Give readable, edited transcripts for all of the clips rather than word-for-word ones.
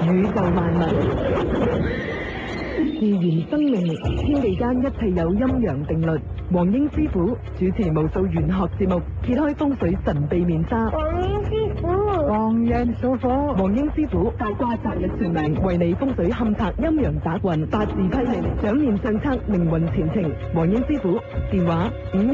宇宙萬物、自然生命、天地間一切有陰陽定律。黃英師傅主持無數玄學節目，揭開風水神秘面紗。 黃人屬火， 黃英師傅大卦擇日算命，為你風水勘察陰陽打運，八字批命，掌面相測命運前程。黃英師傅電話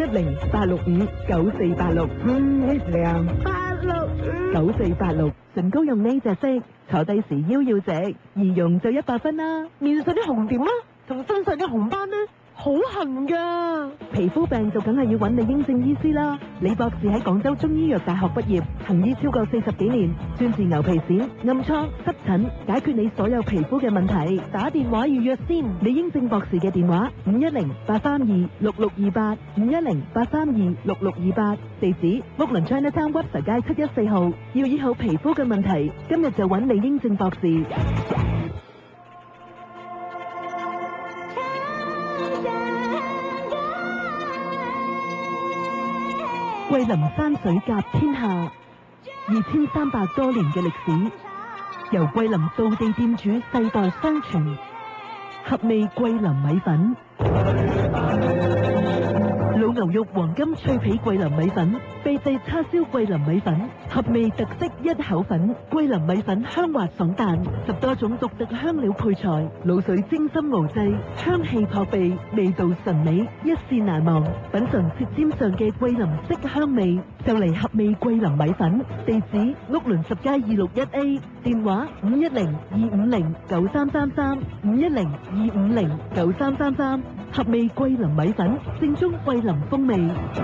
510-865-9486。9486。唇膏用呢隻色，坐低時腰要直，易用就100分啦。 面上啲紅點啦，同身上啲紅斑呢，好痕噶。 皮膚病就梗係要揾李英正醫師啦。李博士喺廣州中醫藥大學畢業，行醫超過40幾年，專治牛皮癬、暗瘡、濕疹，解決你所有皮膚嘅問題。打電話預約先。李英正博士嘅電話510-832-6628 510-832-6628，地址屋倫 Chinatown 屈臣街714號。要醫好皮膚嘅問題，今日就揾李英正博士。桂林山水甲天下，2300多年嘅歷史，由桂林道地店主世代相傳。合味桂林米粉，老牛肉黃金脆皮桂林米粉，秘製叉燒桂林米粉，合味特色一口粉。桂林米粉香滑爽彈，10多種獨特香料配菜，滷水精心熬製，香氣撲鼻，味道神美，一試難忘。品嘗舌尖上嘅桂林色香味，就嚟合味桂林米粉。地址屋倫10街261A，電話510-250-9333 510-250-9333。合味桂林米粉，正宗桂林風味。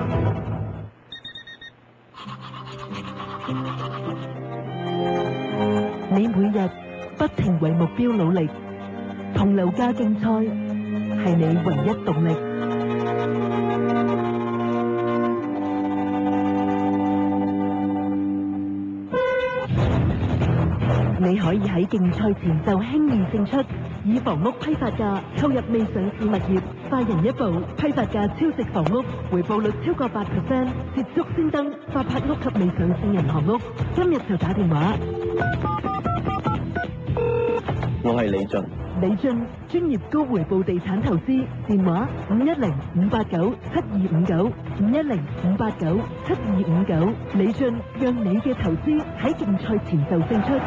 你每日不停為目標努力，同樓價競賽係你唯一動力。你可以喺競賽前就輕易勝出，以房屋批發價購入未上市物業，快人一步，批發價超值房屋，回報率超過8%，捷足先登發拍屋及未上市銀行屋。今日就打電話。 我係李俊。 李俊，專業高回報地產投資，電話510-589-7259 510-589-7259。李俊，讓你嘅投資喺競賽前就勝出。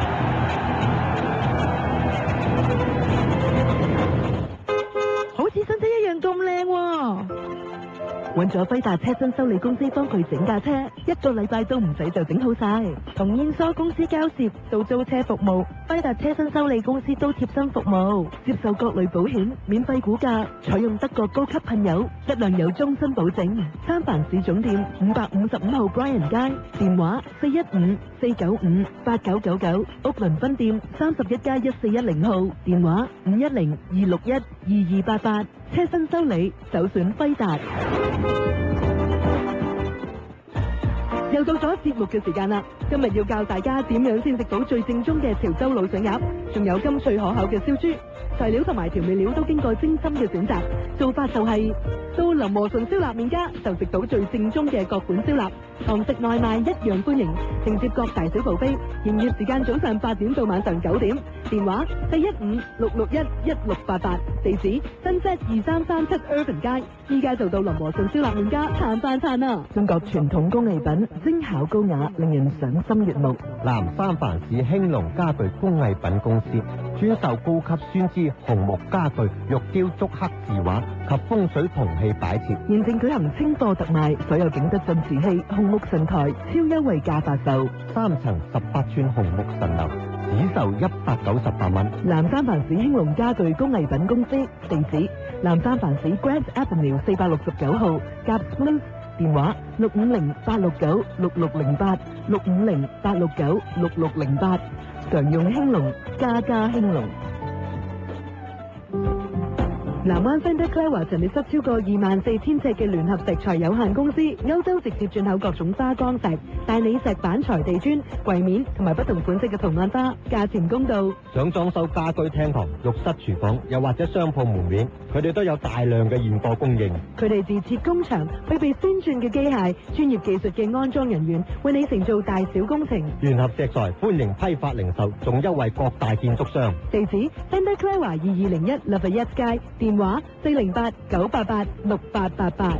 好似新車一樣咁靚喎！揾咗輝達車身修理公司幫佢整架車，1個禮拜都唔使就整好晒。同燕梳公司交涉到租車服務，輝達車身修理公司都貼身服務，接受各類保險，免費估價，採用德國高級噴油，質量有終身保證。三藩市總店555號 Bryan 街，電話415-495-8999，屋倫分店31+1410號，電話510-261-2288。車身修理首選輝達。又到咗節目嘅時間啦！今日要教大家點樣先食到最正宗嘅潮州滷上鴨，仲有甘脆可口嘅燒豬。材料同埋調味料都經過精心嘅選擇，做法就係到林和順燒臘麵家就食到最正宗嘅各款燒臘，堂食外賣一樣歡迎，承接各大小部飛。營業時間早上8點到晚上9點，電話415-661-1688，地址新界2337 Irvin 街。依家就到林和順燒臘麵家嘆翻餐啦！中國傳統工藝品，精巧高雅，令人賞心悅目。 南三藩市興隆家具工藝品公司專售高級酸枝紅木家具、玉雕竹刻字畫及風水銅器擺設。 現正舉行清貨特賣，所有景德鎮瓷器、紅木神台超優惠價發售 ，3層18寸紅木神樓只售198蚊。 南三藩市興隆家具工藝品公司，地址南三藩市 Grant Avenue 469號甲 Smith， 電話650-869-6608 650-869-6608。常用興隆，家家興隆。 南灣 Vanderclever 陳列室超過24,000尺嘅聯合石材有限公司，歐洲直接進口各種花崗石、大理石板材地磚、櫃面同埋不同款式嘅圖案花，價錢公道。 想裝修家居廳堂、浴室、廚房，又或者商鋪門面，佢哋都有大量嘅現貨供應。 佢哋自設工場，配備先進嘅機械、專業技術嘅安裝人員，為你承做大小工程。 聯合石材歡迎批發零售，仲優惠各大建築商。 地址 Vanderclever 2201 Lafayette 街，電話408-988-6888。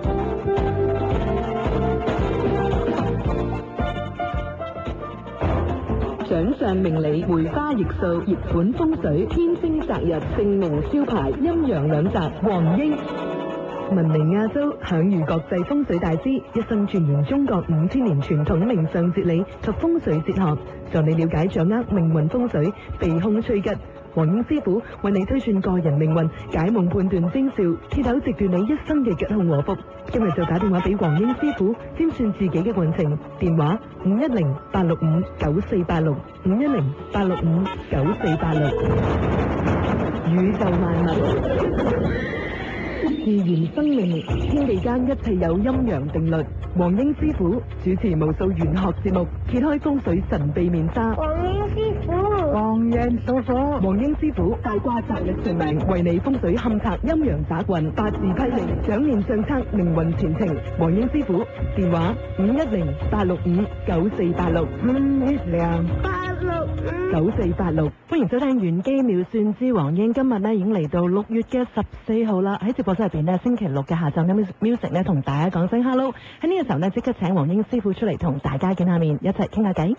掌上明理，梅花易數，熱本風水，天星擇日，姓名招牌，陰陽兩澤，黃英。聞名亞洲，享譽國際風水大師，一生鑽研中國5000年傳統命相哲理及風水哲學，助你了解掌握命運風水，避凶趨吉。黃英師傅為你推算個人命運，解夢判斷徵兆，揭頭直斷你一生嘅吉凶禍福。今日就打電話俾黃英師傅，占算自己嘅運程。電話510-865-9486 510-865-9486。宇宙萬物，自然生命，天地間一切有陰陽定律。黃英師傅主持無數玄學節目，揭開風水神秘面紗。 黃英師傅， 黃英叔叔，黃英師傅大卦擇日算命，為你風水勘測陰陽雜運，八字批命，掌念相測命運前程。黃英師傅電話510-865-9486 510-865-9486。歡迎收聽玄機妙算之黃英。今日呢已經嚟到6月嘅14號啦，喺直播室入邊呢，星期六嘅下晝嘅 music 呢同大家講聲 hello。喺呢個時候呢，即刻請黃英師傅出嚟同大家見下面，一齊傾下偈。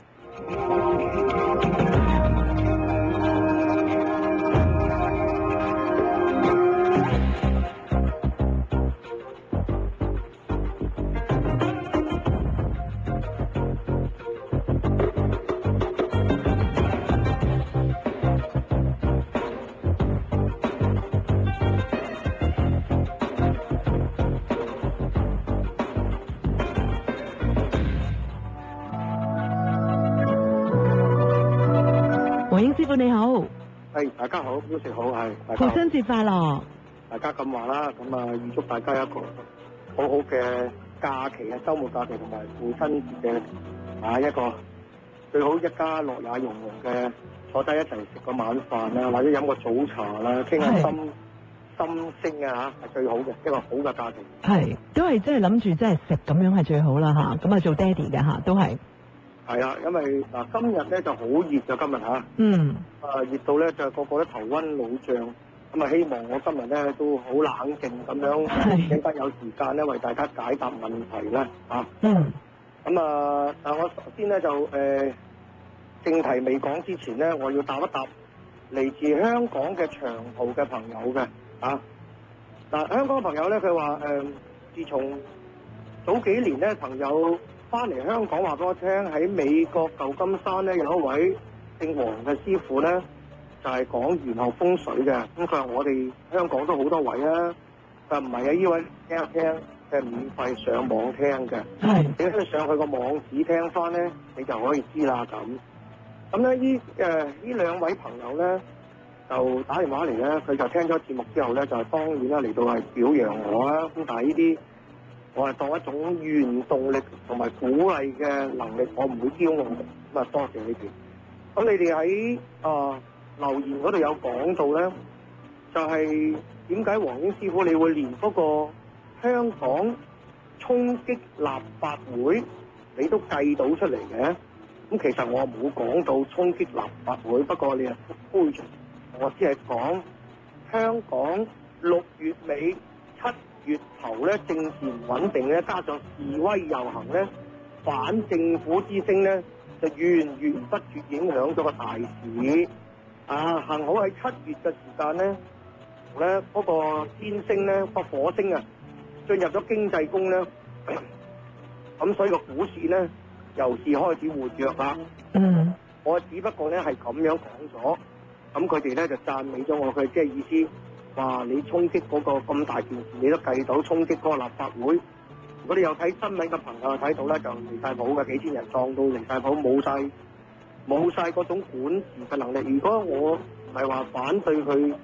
黃英師傅你好， 係大家好，早晨好，係父親節快樂， 大家咁話啦，咁啊預祝大家一個好好嘅假期啊，週末假期同埋父親節嘅一個最好一家樂也融融嘅坐低一齊食個晚飯啦，或者飲個早茶啦，傾下心聲啊嚇，係最好嘅一個好嘅假期。 係都係真係諗住真係食咁樣係最好啦嚇，咁啊做爹哋嘅嚇都係。 係啊，因為嗱今日咧就好熱㗎今日嚇，熱到咧就個個都頭暈腦脹，咁啊希望我今日咧都好冷靜咁樣，陣間有時間咧為大家解答問題啦嚇。咁啊，但我首先咧就正題未講之前咧，我要答一答嚟自香港嘅長途嘅朋友嘅嚇。嗱香港嘅朋友咧，佢話自從早幾年咧朋友翻嚟香港話俾我聽，喺美國舊金山咧有一位姓黃嘅師傅咧，就係講玄學風水嘅。咁佢話我哋香港都好多位啊，但唔係啊，呢位聽一聽，佢係免費上網聽嘅。你可以上佢個網址聽翻咧，你就可以知啦咁。咁咧呢兩位朋友咧就打電話嚟咧，佢就聽咗節目之後咧，就當然啦嚟到係表揚我啦。咁但係呢啲我係當一種原動力同埋鼓勵嘅能力，我唔會驕傲嘅。咁啊，多謝你哋。咁你哋喺留言嗰度有講到咧，就係點解黃英師傅你會連嗰個香港衝擊立法會你都計到出嚟嘅？咁其實我冇講到衝擊立法會，不過你係灰咗，我只係講香港6月尾7月頭咧政治唔穩定咧，加上示威遊行咧，反政府之聲咧就源源不絕影響咗個大市。幸好喺7月嘅時間咧，嗰個天星咧個火星啊進入咗經濟宮咧，咁所以個股市咧由是開始活躍啦。我只不過咧係咁樣講咗，咁佢哋咧就讚美咗我，佢即係意思。話你衝擊嗰個咁大件事，你都計到衝擊嗰個立法會。如果你有睇新聞嘅朋友睇到咧，就離晒譜嘅，幾千人撞到離晒譜，冇晒嗰種管治嘅能力。如果我唔係話反對佢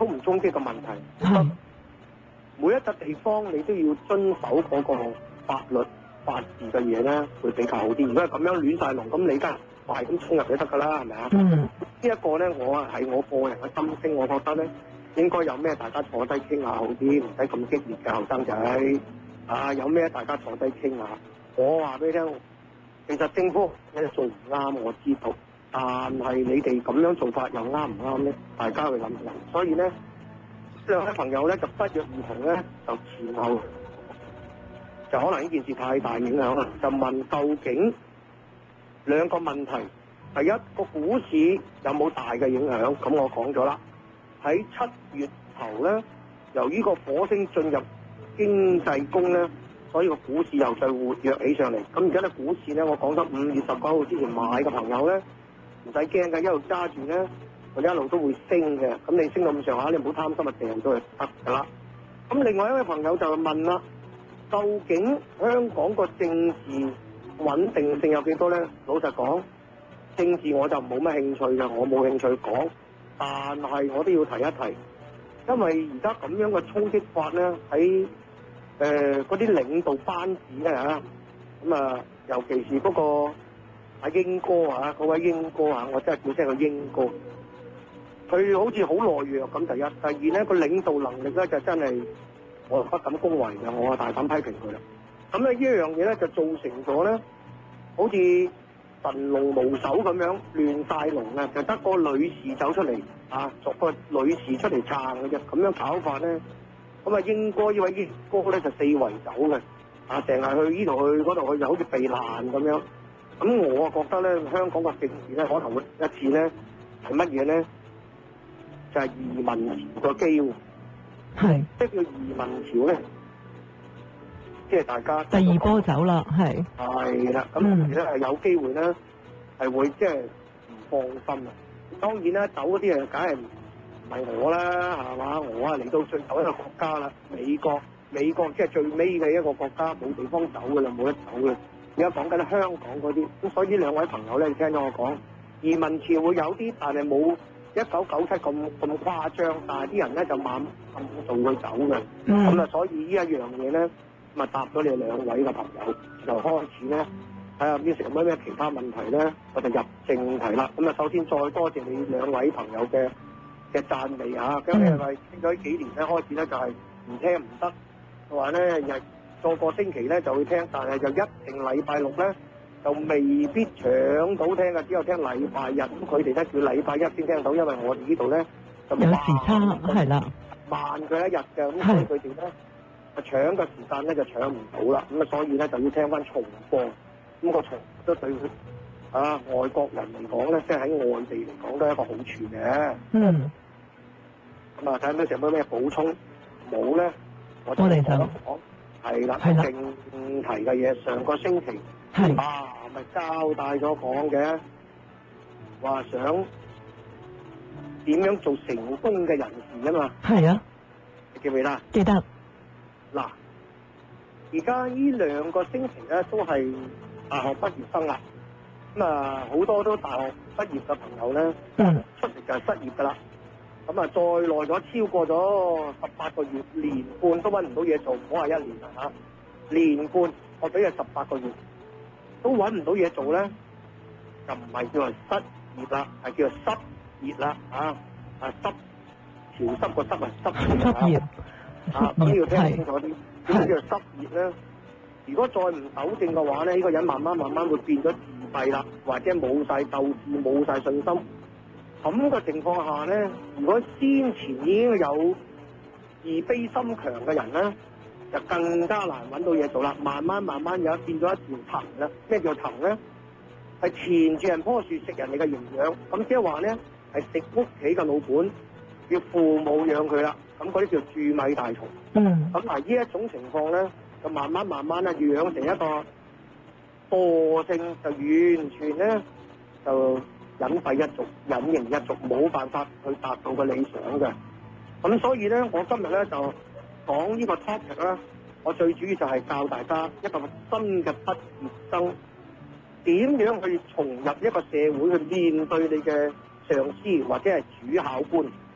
衝唔衝擊嘅問題。每一笪地方你都要遵守嗰個法律法治嘅嘢咧，會比較好啲。如果係咁樣亂晒龍，咁你梗係快咁衝入就得㗎啦，係咪啊？呢一個咧，我係我個人嘅心聲，我覺得咧應該有咩大家坐低傾下好啲，唔使咁激烈嘅後生仔。有咩大家坐低傾下。我話俾你聽，其實政府你做唔啱，我知道，但係你哋咁樣做法又啱唔啱咧？大家去諗諗。所以咧，兩位朋友咧就不約而同咧，就前後就可能呢件事太大影響啦，就問究竟兩個問題，第一個股市有冇大嘅影響？咁我講咗啦，喺7月頭咧，由於個火星進入經濟宮咧，所以個股市又再活躍起上嚟。咁而家咧股市咧，我講咗5月19號之前買嘅朋友咧，唔使驚嘅，一路揸住咧，佢一路都會升嘅。咁你升到咁上下，你唔好貪心啊，掟咗就得㗎啦。咁另外一位朋友就問啦，究竟香港個政治穩定性有幾多咧？老實講，政治我就冇乜興趣嘅，我冇興趣講。但係我都要提一提，因為而家咁樣嘅衝擊法咧，喺嗰啲領導班子咧嚇，咁尤其是嗰個阿英哥啊，嗰位英哥啊，我真係叫聲佢英哥，佢好似好懦弱咁。第一，第二咧，個領導能力咧就真係我不敢恭維嘅，我大膽批評佢啦。咁咧呢一樣嘢咧就造成咗咧，好似神龍無首咁樣亂晒龍啊！就得個女士走出嚟作個女士出嚟撐嘅啫。咁樣搞法咧，咁英哥呢位英哥咧就四圍走嘅，成日去呢度去嗰度去，就好似避難咁樣。咁我覺得咧，香港嘅政治咧可能會一次咧係乜嘢咧？就係移民潮嘅機會。係。即係叫移民潮咧，即係大家第二波走啦，係。 係啦，咁而家係有機會咧，係會即係唔放心啊。當然啦，走嗰啲人梗係唔係我啦，係嘛？我嚟到最後一個國家啦，美國即係最尾嘅一個國家，冇地方走㗎啦，冇得走嘅。而家講緊香港嗰啲，咁所以呢兩位朋友咧，你聽咗我講，移民潮會有啲，但係冇1997咁誇張，但係啲人咧就慢慢做佢走嘅。咁所以呢一樣嘢咧，咁答咗你兩位嘅朋友，就開始咧睇下變成咩其他問題咧，我就入正題啦。咁首先再多謝你兩位朋友嘅讚美嚇，咁你係咪聽咗呢幾年咧開始咧就係唔聽唔得，話咧個星期咧就會聽，但係就一定禮拜六咧就未必搶到聽嘅，只有聽禮拜日。咁佢哋咧叫禮拜一先聽到，因為我哋呢度咧就有時差，係啦， 慢佢一日嘅，咁所以佢哋咧搶嘅時間咧就搶唔到啦。咁所以咧就要聽翻重播。咁個重播都對佢外國人嚟講咧，即係喺外地嚟講都係一個好處嘅。咁睇下咩成咩補充冇咧，我哋就講係啦，正題嘅嘢。上個星期咪交代咗講嘅，話想點樣做成功嘅人士啊嘛。係啊，你記唔記得？記得。嗱，而家呢2個星期咧都係大學畢業生啦。咁好多都大學畢業嘅朋友咧，出嚟就係失業㗎啦。咁再耐咗超過咗18個月，年半都揾唔到嘢做，唔好話1年啦年半我俾佢18個月都揾唔到嘢做咧，就唔係叫做失業啦，係叫做濕熱啦濕潮濕個濕濕熱咁要聽清楚啲。點解叫做濕熱咧？如果再唔糾正嘅話咧，呢個人慢慢會變咗自閉啦，或者冇晒鬥志，冇晒信心。咁嘅情況下咧，如果先前已經有自卑心強嘅人咧，就更加難揾到嘢做啦。慢慢有變咗一條藤啦。咩叫藤咧？係纏住人棵樹食人哋嘅營養。咁即係話咧，係食屋企嘅老本，要父母養佢啦。咁嗰啲叫蛀米大蟲。咁呢一種情況咧，就慢慢咧養成一個惰性，就完全咧就隱蔽一族、隱形一族，冇辦法去達到個理想嘅。咁所以咧，我今日咧就講呢個 topic 啦。我最主要就係教大家一個新嘅畢業生點樣去重入一個社會，去面對你嘅上司或者係主考官。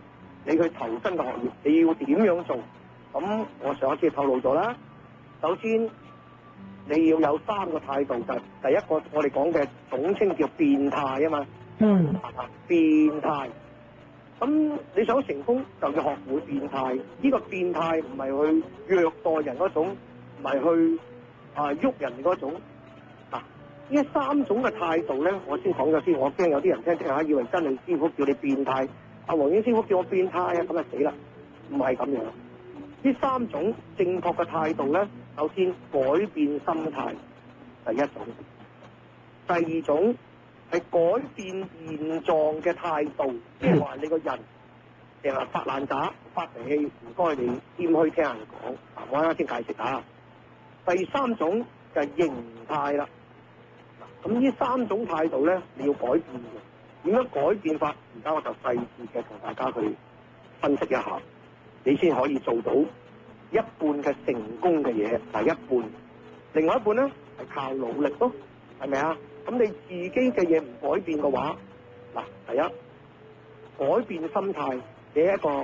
你去投身嘅行業，你要點樣做？咁我上一次透露咗啦。首先你要有3個態度，就係第一個我哋講嘅總稱叫變態啊嘛。變態。咁你想成功就要學會變態。呢個變態唔係去虐待人嗰種，唔係去喐人哋嗰種。呢3種嘅態度咧，我先講咗先。我驚有啲人聽下以為真係師傅叫你變態，阿黃英師傅叫我變態啊，咁啊死啦！唔係咁樣。呢3種正確嘅態度咧，首先改變心態，第一種；第二種係改變現狀嘅態度，即係話你個人成日發爛渣、發脾氣，唔該你謙虛聽人講。我啱啱先解釋下。第3種就係形態啦。咁呢3種態度咧，你要改變嘅。點樣改變法？而家我就細緻嘅同大家去分析一下，你先可以做到一半嘅成功嘅嘢，第一半。另外一半咧係靠努力咯，係咪啊？咁你自己嘅嘢唔改變嘅話，嗱，第一改變心態，你一個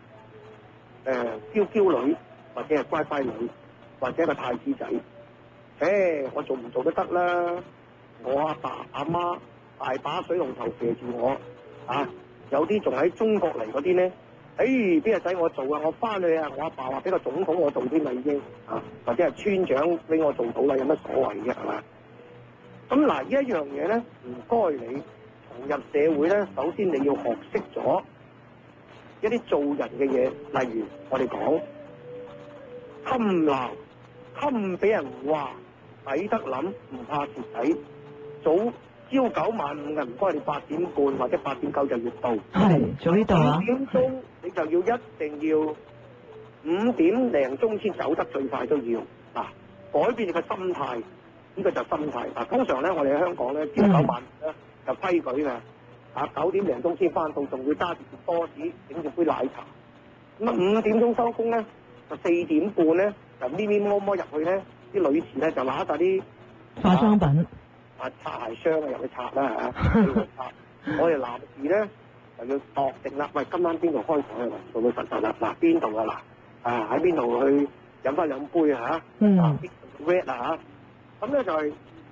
嬌嬌女，或者係乖乖女，或者一個太子仔，我做唔做都得啦。我阿爸阿媽大把水龍頭射住我，有啲仲喺中國嚟嗰啲咧，邊個使我做啊？我翻去啊，我阿爸話俾個總統我做添啦已經，或者係村長俾我做到啦，有乜所謂啫係嘛？咁嗱，呢一樣嘢咧，唔該你重入社會咧，首先你要學識咗一啲做人嘅嘢，例如我哋講襟鬧襟俾人話，抵得諗，唔怕蝕底。早朝9晚5嘅，唔該你8點半或者8點9就要到。 係早呢度啊。5 點鐘你就要一定要5點零鐘先走得，最快都要改變你嘅心態，呢個就心態。通常咧我哋喺香港咧朝9晚咧就規矩嘅，9點零鐘先翻到，仲要揸住條多士整住杯奶茶。咁5點鐘收工咧，就4點半咧就咪咪摸摸入去咧，啲女士咧就拿晒啲化妝品。 擦鞋箱入去擦啦我哋男士咧就要度定啦。喂，今晚邊度開台啊？做到實實啦。邊度啊？喺邊度去飲翻2杯啊？啲 red 咁咧就係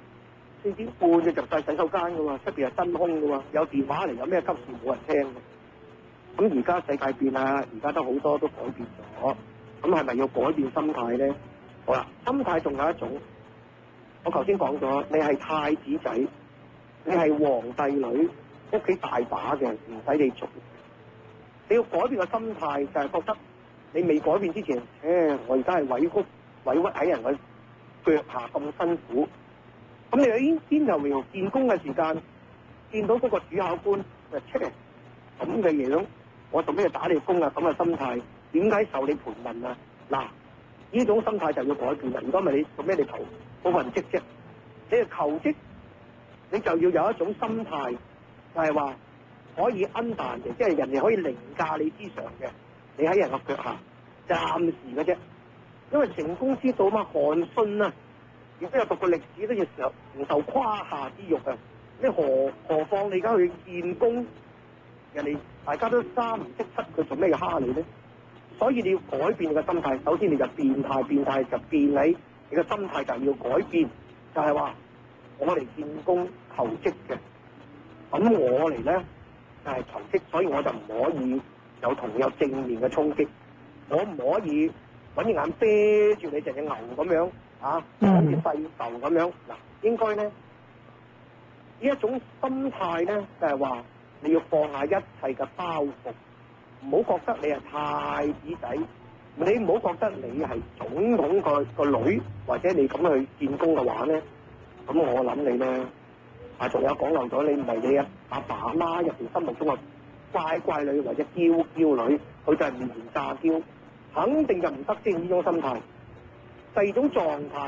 4點半就入晒洗手間噶喎，出邊係真空噶喎，有電話嚟有咩急事冇人聽。咁而家世界變啦，而家都好多都改變咗。咁係咪要改變心態咧？好啦，心態仲有一種。我頭先講咗，你係太子仔，你係皇帝女，屋企大把嘅，唔使你做。你要改變個心態，就係覺得你未改變之前，我而家係委屈喺人嘅腳下咁辛苦。咁你喺邊頭苗見工嘅時間，見到嗰個主考官就出嚟咁嘅樣，我做咩打你工啊？咁嘅心態，點解受你盤問啊？嗱，呢種心態就要改變啦。如果唔係你做咩你求嗰份職啫？你係求職，你就要有一種心態，就係話可以恩彈嘅，即係人哋可以凌駕你之上嘅。你喺人嘅腳下，暫時嘅啫。因為成功之道嘛，韓信啊，亦都有讀過歷史，都要時候唔受胯下之辱啊。你何況你而家去見工，人哋大家都3唔識7，佢做咩要蝦你咧？所以你要改變你嘅心態。首先你就變態就變你嘅心態就要改變，就係話我嚟見工求職嘅，咁我嚟咧就係求職，所以我就唔可以有同你有正面嘅衝擊，我唔可以揾隻眼啤住你隻牛咁樣好似細牛咁樣。嗱，應該咧呢一種心態咧就係話你要放下一切嘅包袱，唔好覺得你係太子仔。你唔好覺得你係總統個女，或者你咁去見工嘅話咧，咁我諗你咧，仲有講漏咗，你唔係你阿爸阿媽入邊心目中嘅乖乖女或者嬌嬌女，佢就係面詐嬌，肯定就唔得。即係呢種心態。第二種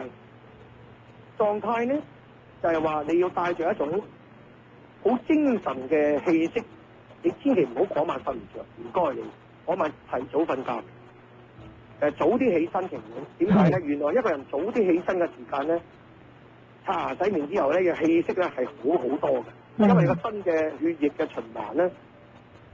狀態咧，就係話你要帶住一種好精神嘅氣息，你千祈唔好嗰晚瞓唔着，唔該你嗰晚提早瞓覺。早啲起身情況點解咧？原來一個人早啲起身嘅時間咧，刷牙洗面之後咧嘅氣息咧係好好多嘅，因為個身嘅血液嘅循環咧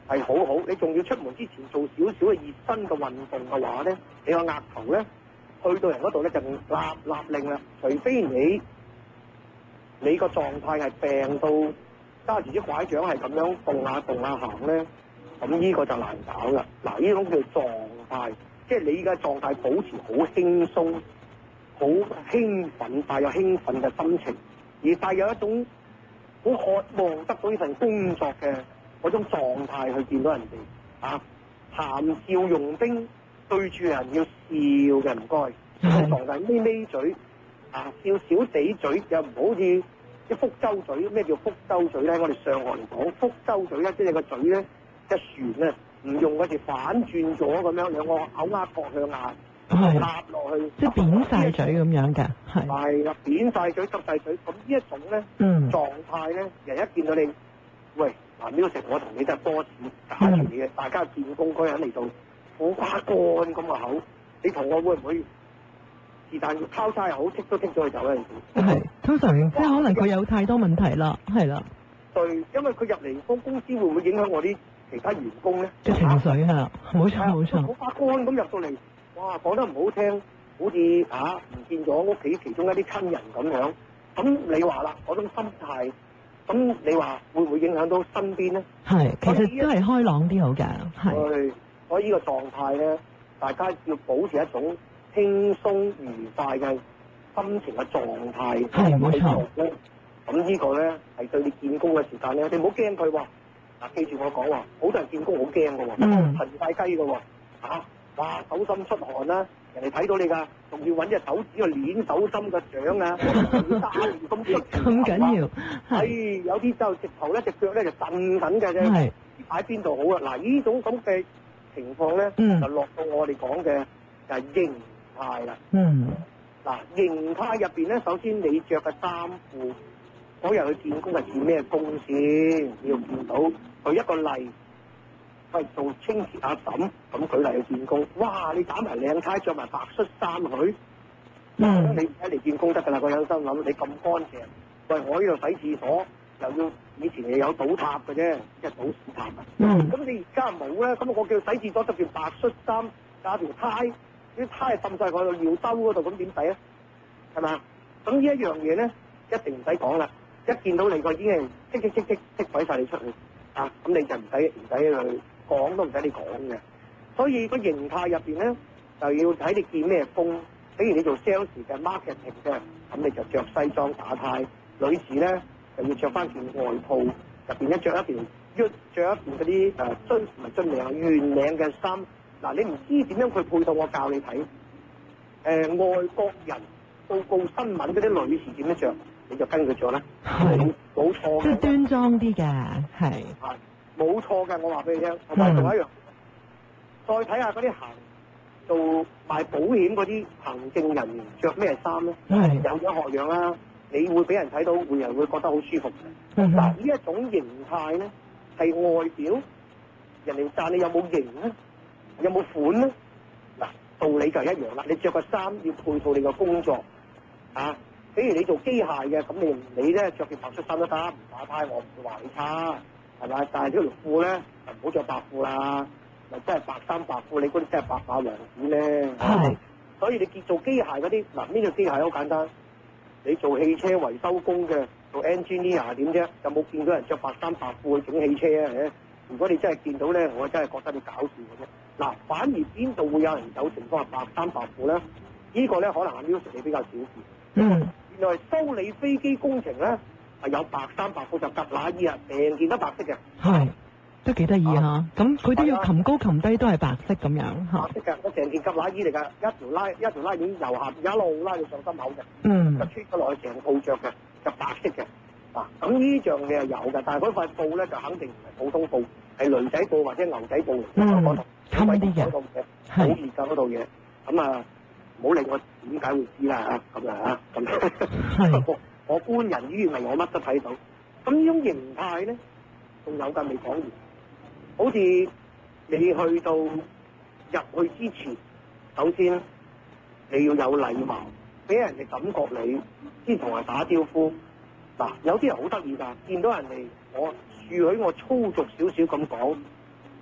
係好好。你仲要出門之前做少少嘅熱身嘅運動嘅話咧，你個額頭咧去到人嗰度咧就立令啦。除非你個狀態係病到揸住啲拐杖係咁樣動下行咧，咁呢個就難搞啦。嗱，呢種叫狀態，即係你嘅狀態保持好輕鬆、好興奮，帶有興奮嘅心情，而帶有一種好渴望得到呢份工作嘅嗰種狀態去見到人哋啊，談笑用兵，對住人要笑嘅，唔該。狀態咪咪嘴啊，笑少地嘴，又唔好似啲福州嘴。咩叫福州嘴咧？我哋上海嚟講，福州嘴咧，即係個嘴咧，隻船咧唔用嗰時反轉咗咁樣，兩個口丫角向下搭落去， 即係扁晒嘴咁樣㗎， 係啦，扁晒嘴、耷晒嘴，咁呢一種咧狀態咧，人一見到你，喂，嗱，music，我同你都係波子假住你嘅，大家見工嗰人嚟到火花乾咁個口，你同我會唔會？是但交叉又好，剔都剔咗佢走啦。 係通常即係可能佢有太多問題啦，係啦。 對，因為佢入嚟公司會唔會影響我啲其他員工咧？ 嘅情緒係，冇錯。 好花乾咁入到嚟，哇！講得唔好聽，好似唔見咗屋企其中一啲親人咁樣。咁你話啦，嗰種心態，咁你話會唔會影響到身邊咧？ 係，其實都係開朗啲好㗎。係。 所以呢個狀態咧，大家要保持一種輕鬆愉快嘅心情嘅狀態， 係冇錯。 咁呢個咧係對你見工嘅時間咧，你唔好驚佢喎。嗱，記住我講喎，好多人見工好驚嘅喎，騰晒雞嘅喎，哇手心出汗啦，人哋睇到你㗎，仲要揾隻手指去攣手心嘅掌啊，仲要揸住咁緊要。 係有啲就直頭咧隻腳咧就震緊嘅啫，呢擺邊度好啊？嗱，呢種咁嘅情況咧，就落到我哋講嘅就係形態啦。嗱，形態入邊咧，首先你着嘅衫褲，嗰日去見工係見咩工先？你要見到佢一個例，喂做清潔阿嬸，咁佢嚟去見工，哇！你打埋領呔，着埋白恤衫佢，你唔使嚟見工得㗎啦。個人心諗你咁乾淨，喂我呢度洗廁所又要以前係有倒塔嘅啫，即係倒屎塔啊。咁你而家冇咧，咁我叫洗廁所着件白恤衫，加條呔。啲呔浸晒佢尿兜嗰度，咁點洗啊？係嘛？咁呢一樣嘢咧，一定唔使講啦。一見到你個已經係即鬼晒你出去啊！咁你就唔使去講都唔使你講嘅。所以個形態入邊咧，就要睇你見咩工。比如你做 sales 嘅 marketing 嘅，咁你就着西裝打呔。女士咧就要着翻件外套，入邊咧着一條着一件嗰啲樽唔係樽領啊，圓領嘅衫。嗱，你唔知點樣去配套，我教你睇。外國人報告新聞嗰啲女士點樣着，你就跟佢着啦。冇錯。 即係端莊啲嘅，係。 冇錯嘅，我話俾你聽。同埋仲有一樣，再睇下嗰啲做賣保險嗰啲行政人員着咩衫咧？有樣學樣啦，你會俾人睇到，會人會覺得好舒服嘅。嗱，呢一種形態咧，係外表，人哋讚你有冇型咧？有冇款咧？嗱，道理就係一樣啦。你着個衫要配套你個工作啊。比如你做機械嘅，咁你咧着件白恤衫都得，唔打呔我唔會話你差，係咪？但係呢條褲咧就唔好着白褲啦，咪真係白衫白褲，你嗰啲真係白馬王子咧。係。所以你做機械嗰啲，嗱呢個機械好簡單，你做汽車維修工嘅，做 engineer 點啫？有冇見到人着白衫白褲去整汽車啊？如果你真係見到咧，我真係覺得你搞笑嘅啫。嗱，反而邊度會有人有情況係白衫白褲咧？呢個咧可能係 music 你比較少見。原來修理飛機工程咧係有白衫白褲就夾乸衣啊，成件都白色嘅。係， 都幾得意嚇。咁佢都要擒高擒低都係白色咁樣嚇。白色嘅，我成件夾乸衣嚟㗎，一條拉鏈由下一路拉到上心口嘅。就穿咗落去成套着嘅，就白色嘅。咁呢樣嘢係有嘅，但係嗰塊布咧就肯定唔係普通布，係驢仔布或者牛仔布嚟嘅嗰度， 襟啲嘅， 好熱㗎嗰度嘢。咁啊，唔好理我點解會知啦嚇，咁啊嚇，咁我觀人於咪我乜都睇到。咁呢種形態咧，仲有㗎未講完。好似你去到入去之前，首先你要有禮貌，俾人哋感覺你先同人打招呼。嗱，有啲人好得意㗎，見到人哋我恕許我粗俗少少咁講，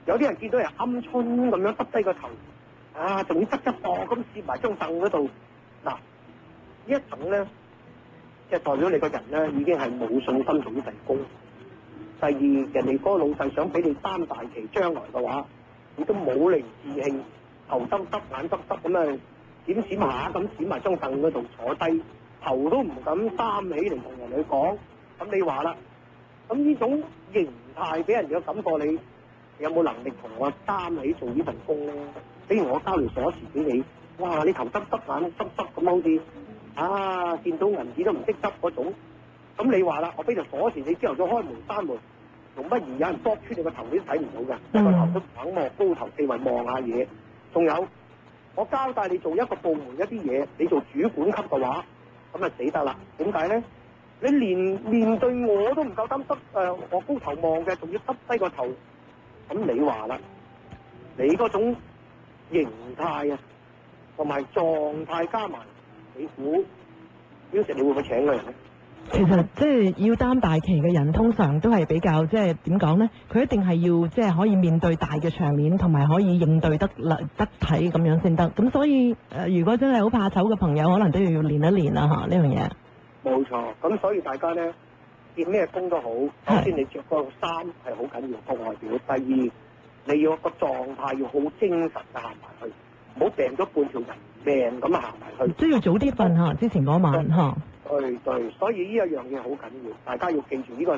有啲人見到人鵪鶉咁樣耷低個頭，啊，仲要側側膊咁攝埋張凳嗰度。嗱，呢一種咧，即係代表你個人咧已經係冇信心做呢份工。第二，人哋嗰個老細想俾你擔大旗將來嘅話，你都冇嚟自興，頭耷耷眼耷耷咁啊，閃下咁閃埋張凳嗰度坐低，頭都唔敢擔起嚟同人哋講。咁你話啦，咁呢種形態俾人哋嘅感覺，你有冇能力同我擔起做呢份工咧？比如我交條鎖匙俾你，哇！你頭耷耷眼耷耷咁，好似啊見到銀紙都唔識執嗰種。咁你話啦，我俾條鎖匙你，朝頭早開門閂門，用乜而有人剝穿你個頭你都睇唔到嘅，個頭都唔肯望，高頭四圍望下嘢。仲有，我交代你做一個部門一啲嘢，你做主管級嘅話，咁啊死得啦！點解咧？你連面對我都唔夠膽我高頭望嘅，仲要耷低個頭。咁你話啦，你嗰種形態啊，同埋狀態加埋，你估標成你會唔會請佢人咧？ 其實即係要擔大旗嘅人，通常都係比較即係點講咧？佢一定係要即係可以面對大嘅場面，同埋可以應對得體咁樣先得。咁所以如果真係好怕醜嘅朋友，可能都要練一練啦嚇呢樣嘢。冇錯，咁所以大家咧見咩工都好，首先你着嗰個衫係好緊要個外表。第二，你要個狀態要好精神嘅行埋去，唔好病咗半條人命咁行埋去。即係要早啲瞓嚇，之前嗰晚嚇。對，所以呢一樣嘢好緊要，大家要記住呢個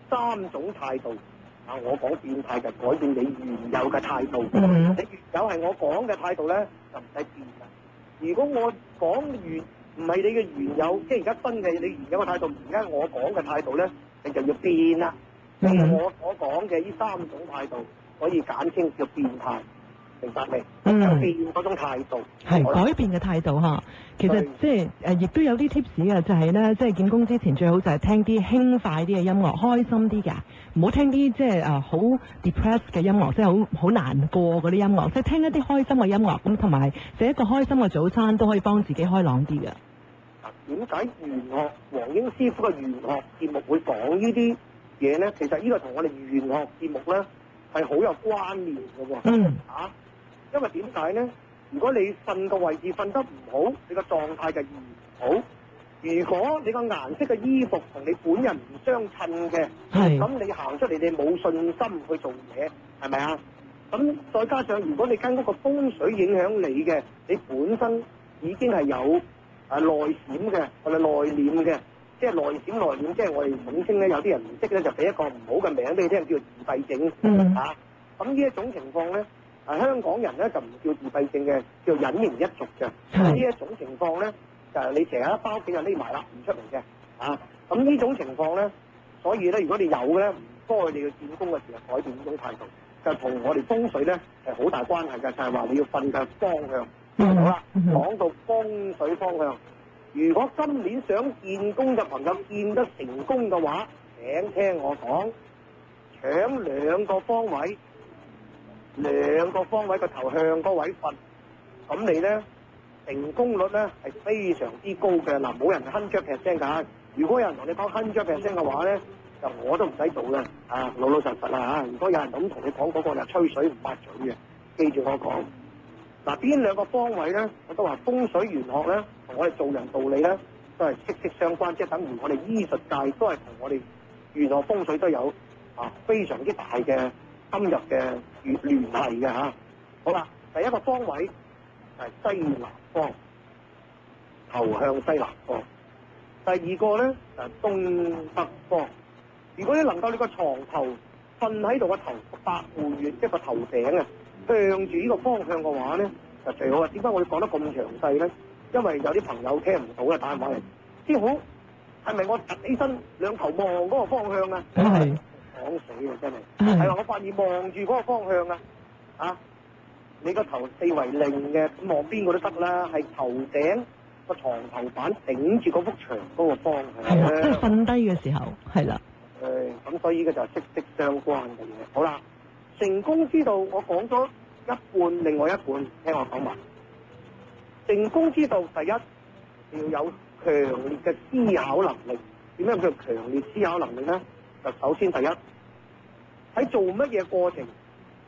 3種態度。啊，我講變態就改變你原有嘅態度。你原有係我講嘅態度咧，就唔使變啦。如果我講原唔係你嘅原有，即係而家新嘅你原有嘅態度，而家我講嘅態度咧，你就要變啦。我所講嘅呢3種態度，可以簡稱叫變態。明白未？變嗰種態度係改變嘅態度嚇。其實即係亦都有啲 tips 嘅，就係咧，即係見工之前最好就係聽啲輕快啲嘅音樂，開心啲嘅，唔好聽啲即係好 depressed 嘅音樂，即係好難過嗰啲音樂，即係聽一啲開心嘅音樂咁，同埋食一個開心嘅早餐都可以幫自己開朗啲嘅。 點解玄學黃英師傅嘅玄學節目會講呢啲嘢咧？其實呢個同我哋玄學節目咧係好有關聯嘅喎。因為點解咧？如果你瞓個位置瞓得唔好，你個狀態就唔好。如果你個顏色嘅衣服同你本人唔相襯嘅，咁你行出嚟你冇信心去做嘢，係咪啊？咁再加上如果你間屋個風水影響你嘅，你本身已經係有內閃嘅或者內斂嘅，即係內閃內斂，即係我哋統稱咧，有啲人唔識咧就俾一個唔好嘅名俾你聽，叫自閉症。咁呢一種情況咧。香港人咧就唔叫自閉症嘅，叫隱形一族嘅。呢一種情況咧，就係你成日返屋企就匿埋啦，唔出嚟嘅。咁呢種情況咧，所以咧，如果你有咧，唔該你要見工嘅時候改變呢種態度，就同我哋風水咧係好大關係嘅，就係話你要瞓嘅方向。好啦，講到風水方向，如果今年想見工嘅朋友見得成功嘅話，請聽我講，搶2個方位。2個方位個頭向個位瞓，咁你咧成功率咧係非常之高嘅。嗱，冇人100%㗎。如果有人同你講100%嘅話咧，就我都唔使做啦。老老實實啦嚇。如果有人咁同你講嗰個就吹水唔抹嘴嘅，記住我講。嗱，邊2個方位咧，我都話風水玄學咧，同我哋做人道理咧都係息息相關，即係等於我哋醫術界都係同我哋玄學風水都有非常之大嘅深入嘅聯繫嘅嚇。好啦，第一個方位係西南方，頭向西南方。第二個咧就係東北方。如果你能夠你個床頭瞓喺度個頭百會穴，即係個頭頂啊，向住呢個方向嘅話咧，就最好啊。點解我哋講得咁詳細咧？因為有啲朋友聽唔到啊，打電話嚟，師傅係咪我突起身兩頭望嗰個方向啊？係。講死啊！真係係話我發現望住嗰個方向啊！你個頭四圍擰嘅，咁望邊個都得啦。係頭頂個床頭板頂住嗰幅牆嗰個方向。係啦，即係瞓低嘅時候，係啦。咁所以呢個就係息息相關嘅嘢。好啦，成功之道我講咗一半，另外一半聽我講埋。成功之道第一要有強烈嘅思考能力。點樣叫強烈思考能力咧？就首先第一喺做乜嘢過程，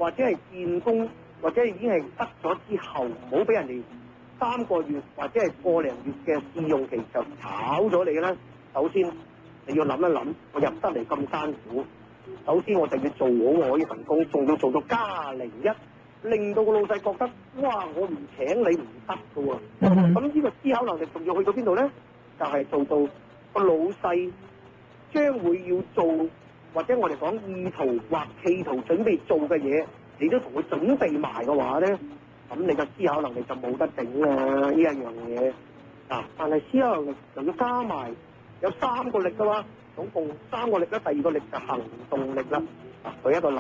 或者係見工，或者已經係得咗之後，唔好俾人哋3個月或者係個零月嘅試用期就炒咗你咧。首先你要諗一諗，我入得嚟咁艱苦，首先我就要做好我呢份工，仲要做到+01，令到個老細覺得哇，我唔請你唔得㗎喎。咁呢個思考能力仲要去到邊度咧？就係做到個老細將會要做，或者我哋講意圖或企圖準備做嘅嘢，你都同佢準備埋嘅話咧，咁你嘅思考能力就冇得頂啦呢一樣嘢。但係思考能力就要加埋有3個力㗎嘛，總共3個力啦。第2個力就行動力啦。舉一個例，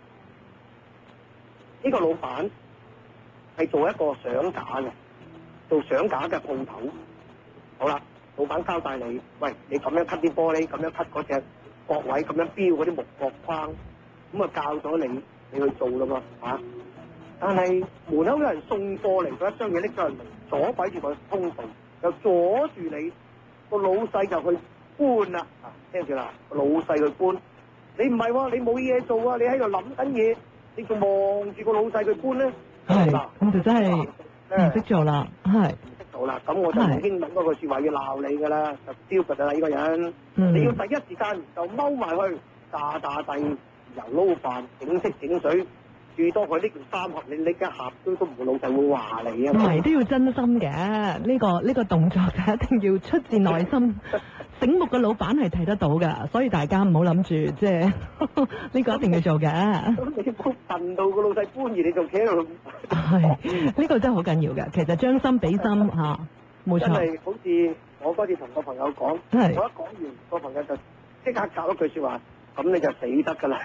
呢個老闆係做一個相架嘅，做相架嘅鋪頭。好啦，老闆交代你，喂，你咁樣 cut 啲玻璃，咁樣 cut 嗰隻角位，咁樣標嗰啲木角框，咁啊教咗你去做啦嘛嚇。但係門口有人送貨嚟，嗰一箱嘢拎咗人嚟，阻擺住個通道，又阻住你，個老細就去搬啦。聽住啦，個老細去搬，你唔係喎，你冇嘢做啊，你喺度諗緊嘢，你仲望住個老細去搬咧？ 係嗱，咁就真係唔識做啦，係。 好啦，咁我就用英文嗰句説話要鬧你㗎啦，就標㗎啦呢個人。你要第一時間就踎埋去，炸地油撈飯，整色整水，最多佢呢件3盒，你拎一盒都唔會老細會話你啊。 唔係都要真心嘅，呢個動作就一定要出自內心。醒目嘅老闆係睇得到㗎，所以大家唔好諗住即係呢個一定要做嘅。 咁你唔好笨到個老細搬完你仲企喺度。 係，呢個真係好緊要嘅。其實將心比心嚇，冇錯。 真係好似我嗰次同個朋友講，我一講完個朋友就即刻夾一句説話，咁你就死得㗎啦。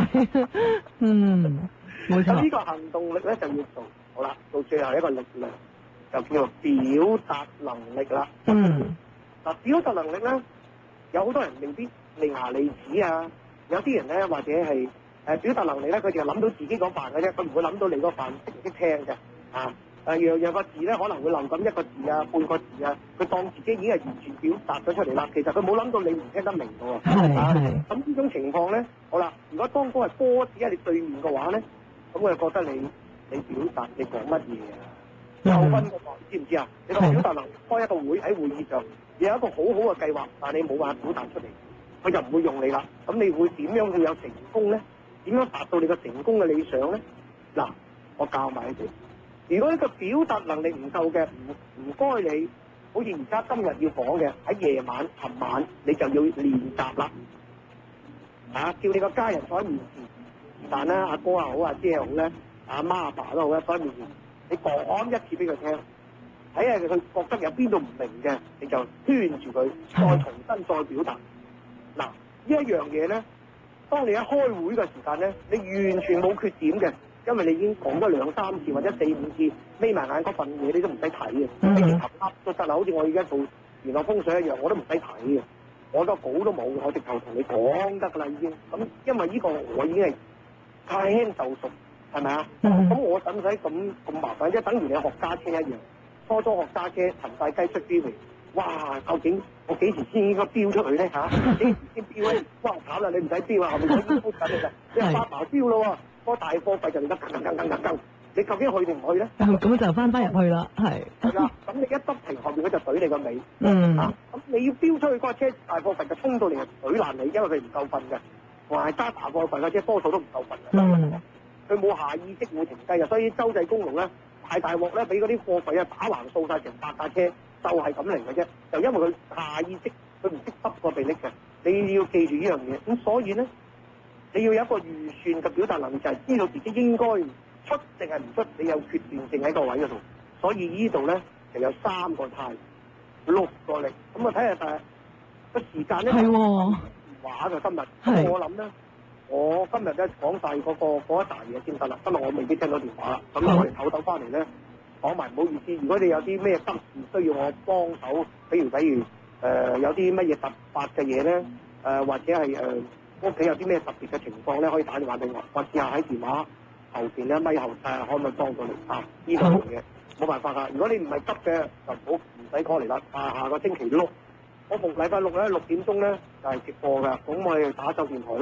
冇錯。咁呢個行動力咧就要做好啦，到最後一個力量就叫做表達能力啦。表達能力咧，有好多人未必伶牙俐齒啊。有啲人咧，或者係表達能力咧，佢淨係諗到自己嗰範嘅啫，佢唔會諗到你嗰範識唔識聽嘅。樣個字咧，可能會漏咁1個字啊、半個字啊，佢當自己已經係完全表達咗出嚟啦。其實佢冇諗到你唔聽得明嘅喎。咁呢種情況咧，好啦，如果當嗰個波子喺你對面嘅話咧，咁我就覺得你表達你講乜嘢啊？有分嘅喎，知唔知啊？你個表達能力開一個會喺會議上。有一個好好嘅計劃，但係你冇辦法表達出嚟，佢就唔會用你啦。咁你會點樣會有成功咧？點樣達到你個成功嘅理想咧？嗱，我教埋你哋。如果呢個表達能力唔夠嘅，唔該你，好似而家今日要講嘅，喺夜晚、尋晚你就要練習啦。叫你個家人坐喺面前，但咧阿哥又好，阿姐又好咧，阿媽阿爸都好咧，坐喺面前，你講一次俾佢聽。睇下佢覺得有邊度唔明嘅，你就圈住佢，再重新再表達。嗱，呢一樣嘢咧，當你一開會嘅時間咧，你完全冇缺點嘅，因為你已經講咗2、3次或者4、5次，眯埋眼嗰份嘢你都唔使睇嘅，你直頭噏都得啦。好似我而家做娛樂風水一樣，我都唔使睇嘅，我個稿都冇，我直頭同你講得㗎啦已經。咁因為呢個我已經係太輕就熟，係咪啊？咁我使唔使咁麻煩？即係等於你學揸車一樣。初學揸車，騰晒雞出標嚟，哇！究竟我幾時先應該標出去咧嚇？幾時先標咧？哇！慘啦，你唔使標啊，後面已經標緊你㗎，你又發毛標咯喎！嗰大貨幣就嚟得更，你究竟去定唔去咧？ 咁就翻入去啦，係。 係啦，咁你一執停，後面佢就懟你個尾。咁你要標出去嗰個車大貨幣就衝到嚟就懟爛你，因為佢唔夠瞓嘅，話係揸大貨幣嘅車多數都唔夠瞓嘅。佢冇下意識會停低嘅，所以洲際公路咧。大鑊咧，俾嗰啲貨櫃啊打橫掃晒成8架車，就係咁嚟嘅啫。就因為佢下意識，佢唔識執個臂力嘅。你要記住呢樣嘢。咁所以咧，你要有一個預算嘅表達能力，就係知道自己應該出定係唔出，你有決斷性喺個位嗰度。所以呢度咧就有3個態，6個力。咁啊睇下個時間咧，係喎話嘅今日。咁我諗咧。我今日咧講晒嗰一大嘢先得啦，今日我未必聽到電話啦，咁我哋唞翻嚟咧講埋，唔好意思。如果你有啲咩急事需要我幫手，比如有啲乜嘢突發嘅嘢咧，或者係屋企有啲咩特別嘅情況咧，可以打電話俾我，我試下喺電話後邊咧咪後可唔可以幫到你啊？呢個嘢冇辦法㗎。如果你唔係急嘅，就唔使過嚟啦。下個星期6，我逢禮拜6咧6點鐘咧就係直播㗎，咁我哋打秀電台咧。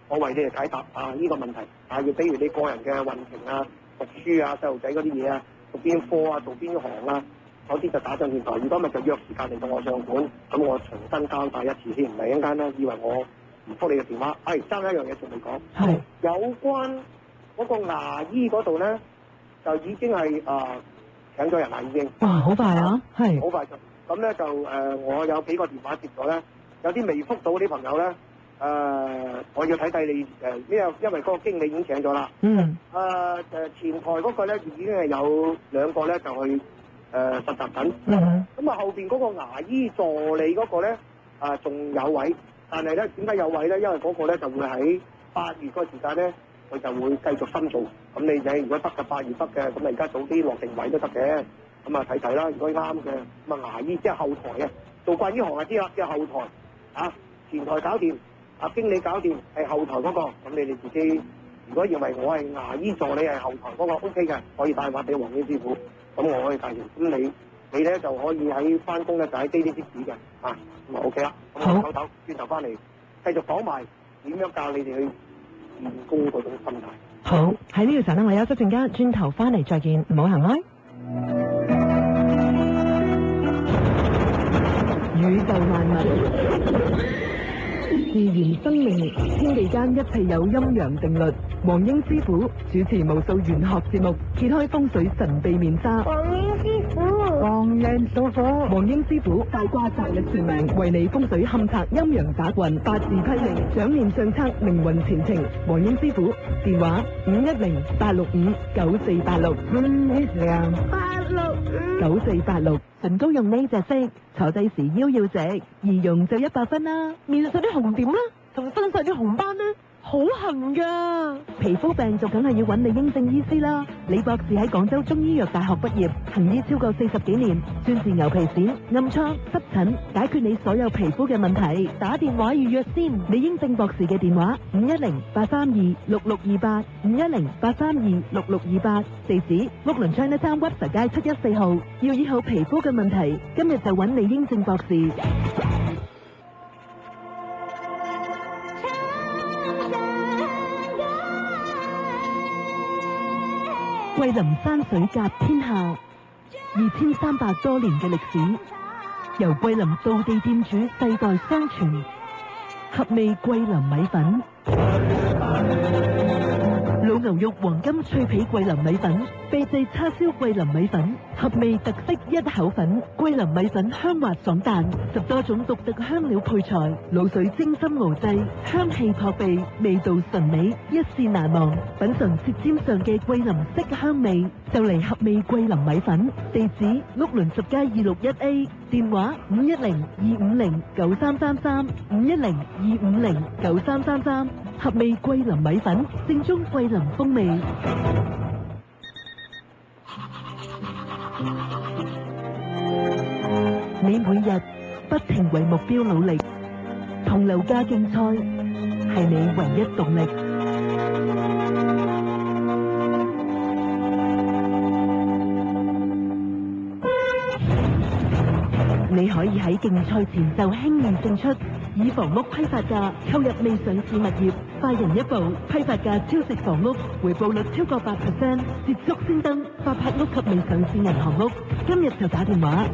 我為你哋解答呢個問題要比如你個人嘅運程啊、讀書啊、細路仔嗰啲嘢啊、讀邊科啊、做邊行啊，嗰啲就打上電台。如果咪就約時間嚟到我上館，咁我重新交代一次先，唔係一陣間咧以為我唔覆你嘅電話。爭一樣嘢仲未講，係有關嗰個牙醫嗰度咧，就已經係請咗人啦，已經。哇！好快啊，係。好快就咁咧就我有幾個電話接咗咧，有啲未覆到啲朋友咧。我要睇睇你因為嗰個經理已經請咗啦。前台嗰個咧已經係有2個咧就去實習緊。咁後邊嗰個牙醫助理嗰個咧仲有位，但係咧點解有位咧？因為嗰個咧就會喺8月嗰個時間咧，佢就會繼續深造。咁你如果得嘅8月得嘅，咁你而家早啲落定位都得嘅。咁睇睇啦，如果啱嘅咁牙醫即係後台啊，做慣呢行就知啦，即係後台前台搞掂。經理搞掂係後台嗰個，咁你哋自己如果認為我係牙醫助理係後台嗰個 OK 嘅，可以打電話俾黃英師傅，咁我可以介紹。咁你咧就可以喺翻工咧就喺 daily tips 嘅，咁啊 OK 啦。咁我轉頭翻嚟繼續講埋點樣教你哋去練功嗰種心態。 好，喺呢個時候咧，我休息陣間，轉頭翻嚟再見，唔好行開。宇宙萬物。自然生命，天地間一切有陰陽定律。黃英師傅主持無數玄學節目，揭開風水神秘面紗。黃英師傅大卦擇日算命，為你風水勘測陰陽打運，八字批命，掌面相測命運前程。黃英師傅電話510-865-9486。865-9486。唇膏用呢隻色，坐低時腰要直，易用就100分啦。面上啲紅點啦，同身上啲紅斑呢，好痕噶。皮膚病就梗係要揾李英正醫師啦。李博士喺廣州中醫藥大學畢業，行醫超過40幾年，專治牛皮癬、暗瘡、濕疹，解決你所有皮膚嘅問題。打電話預約先。李英正博士嘅電話510-832-6628 510-832-6628，地址屋崙Chinatown Webster街714號。要醫好皮膚嘅問題，今日就揾李英正博士。桂林山水甲天下，2300多年嘅歷史，由桂林道地店主世代相傳，合味桂林米粉。老牛肉黃金脆皮桂林米粉，秘製叉燒桂林米粉，合味特色一口粉。桂林米粉香滑爽彈，10多種獨特香料配材，滷水精心熬製，香氣撲鼻，味道純美，一試難忘。品嘗舌尖上嘅桂林色香味，就嚟合味桂林米粉。地址屋崙10街261A，電話510-250-9333 510-250-9333。合味桂林米粉，正宗桂林風味。你每日不停為目標努力，同樓價競賽係你唯一動力。你可以喺競賽前就輕易勝出，以房屋批發價購入未上市物業，快人一步，批發價超值房屋，回報率超過8%，捷足先登發拍屋及未上市銀行屋。今日就打電話。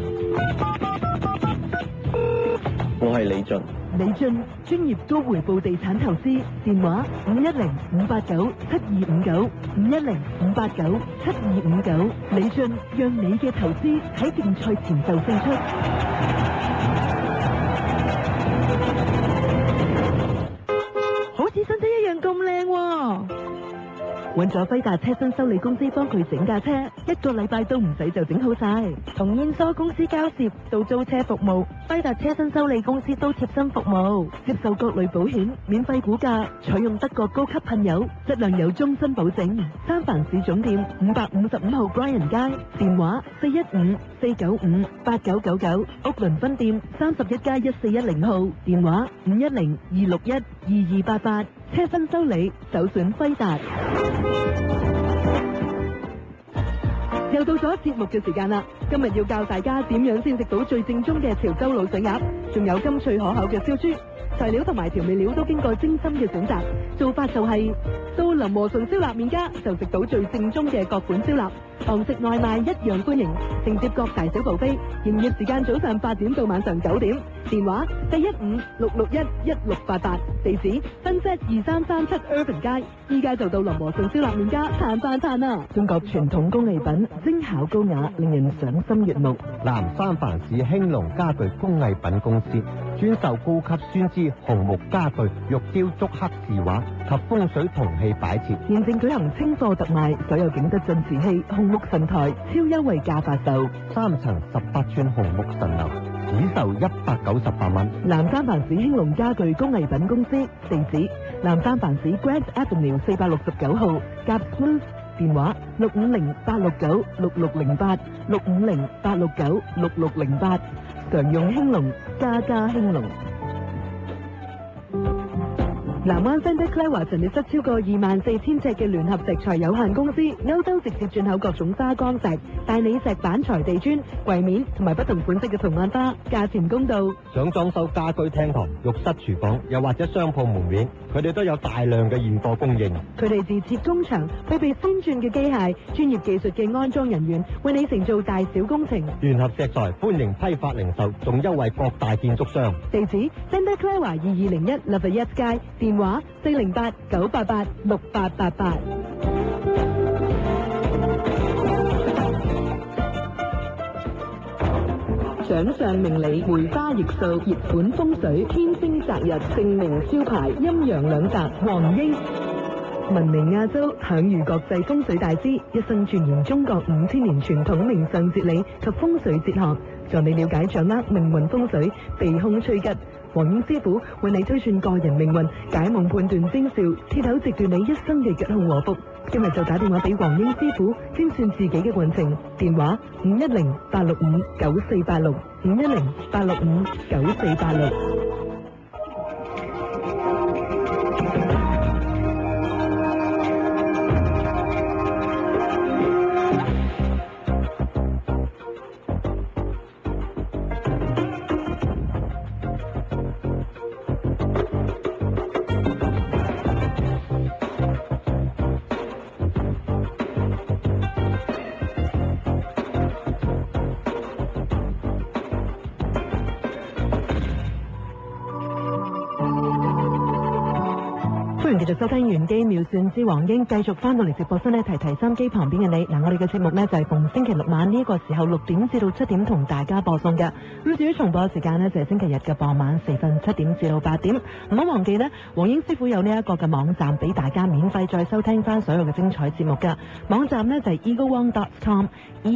我係李俊。 李俊，專業高回報地產投資，電話510-589-7259 510-589-7259。李俊，讓你嘅投資喺競賽前就勝出。好似新車一樣咁靚喎！揾咗輝達車身修理公司幫佢整架車，1個禮拜都唔使就整好晒。同燕梳公司交涉到租車服務，輝達車身修理公司都貼身服務，接受各類保險，免費估價，採用德國高級噴油，質量有終身保證。三藩市總店555號 Bryan 街，電話415-495-8999，屋崙分店31+1410號，電話510-261-2288。車身修理，首選輝達。又到咗節目嘅時間啦！今日要教大家點樣先食到最正宗嘅潮州滷水鴨，仲有甘脆可口嘅燒豬。 材料同埋調味料都經過精心嘅選擇。做法就係到林和順燒臘麵家就食到最正宗嘅各款燒臘，堂食外賣一樣歡迎，承接各大小部飛。營業時間早上8點到晚上9點。電話415-661-1688，地址新界2337 Urban 街。依家就到林和順燒臘麵家嘆飯嘆啊！中國傳統工藝品，精巧高雅，令人賞心悅目。 南三藩市興隆家具工藝品公司專售高級酸枝紅木家具、玉雕竹刻字畫及風水銅器擺設。 現正舉行清貨特賣，所有景德鎮瓷器、紅木神台超優惠價發售 ，3層18寸紅木神樓只售198蚊。 南三藩市興隆家具工藝品公司，地址南三藩市 Grant Avenue 469號，甲 Smooth， 電話650-869-6608 650-869-6608，常用興隆，家家興隆。南灣 Santa Clara 陳列室超過24000尺嘅聯合石材有限公司，歐洲直接進口各種花崗石、大理石板材地磚、櫃面同埋不同款式嘅圖案花，價錢公道。 想裝修家居廳堂、浴室、廚房，又或者商鋪門面，佢哋都有大量嘅現貨供應。 佢哋自設工場，配備先進嘅機械、專業技術嘅安裝人員，為你承做大小工程。 聯合石材歡迎批發零售，仲優惠各大建築商。 地址 Santa Clara 2201 Lafayette 街，電話408-988-6888。掌上明理，梅花易數，熱門風水，天星擇日，姓名招牌，陰陽兩澤，黃英。聞名亞洲，享譽國際風水大師，一生鑽研中國5000年傳統命相哲理及風水哲學，助你了解掌握命運風水，避凶趨吉。黃英師傅為你推算個人命運，解夢判斷徵兆，鐵口直斷你一生嘅吉凶禍福。今日就打電話俾黃英師傅，精算自己嘅運程。電話510-865-9486 510-865-9486。繼續收聽玄機妙算之黃英，繼續翻到嚟直播室呢，提收音機旁邊嘅你。嗱，我哋嘅節目呢，就係逢星期六晚呢個時候6點至到7點同大家播送嘅。咁至於重播時間呢，就係星期日嘅傍晚時分7點至到8點。唔好忘記呢，黃英師傅有呢一個嘅網站俾大家免費再收聽翻所有嘅精彩節目嘅。網站呢，就係 eaglewong.com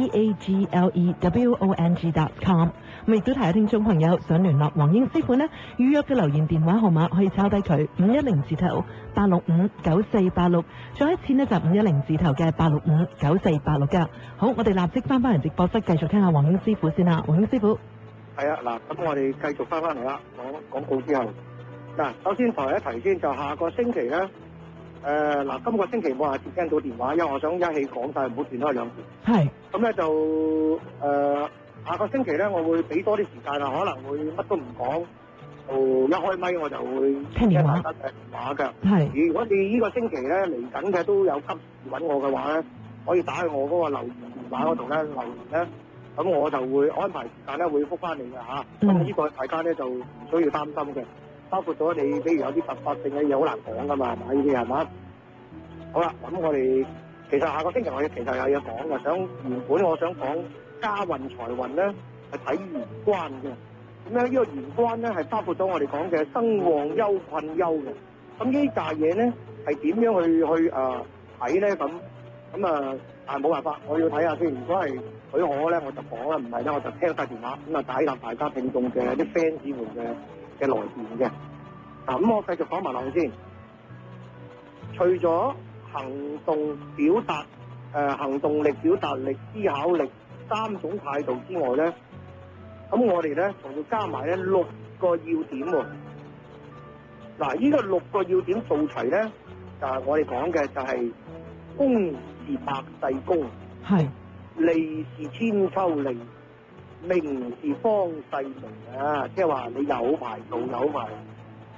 eaglewong.com。咁亦都提下聽眾朋友想聯絡黃英師傅呢，預約嘅留言電話號碼可以抄低佢510字頭865-9486，再一次呢，就510字頭嘅865-9486㗎。好，我哋立即翻嚟直播室繼續聽下黃英師傅先啦。黃英師傅， 係啊，嗱，咁我哋繼續翻嚟啦，講廣告之後，嗱，首先提一提先，就下個星期咧，嗱，今個星期冇人接聽到電話，因為我想一氣講晒，唔好斷開兩段。係。咁咧就下個星期咧，我會俾多啲時間啊，可能會乜都唔講。一開咪我就會聽大家嘅電話㗎。係。如果你呢個星期咧嚟緊嘅都有急事揾我嘅話咧，可以打去我嗰個留言電話嗰度咧留言咧，咁我就會安排時間咧會覆翻你嘅嚇。咁呢個大家咧就唔需要擔心嘅。包括咗你，比如有啲突發性嘅嘢好難講㗎嘛，係咪？呢啲係嘛？好啦，咁我哋其實下個星期我哋其實有嘢講嘅，原本我想講家運財運咧係睇玄關嘅。咁咧呢個玄關咧係包括咗我哋講嘅生旺憂困憂嘅。咁呢紮嘢咧係點樣去睇咧？咁但係冇辦法，我要睇下先。如果係許可咧，我就講啦；唔係咧，我就聽晒電話咁解答大家聽眾嘅啲 fans 們嘅來電嘅。嗱，咁我繼續講埋落去先。除咗行動表達、行動力、表達力、思考力3種態度之外咧，咁我哋咧仲要加埋咧6個要點喎。嗱，呢個6個要點做齊咧，就係我哋講嘅就係公是百世公，係利是千秋利，名是方世名啊！即係話你有排做有排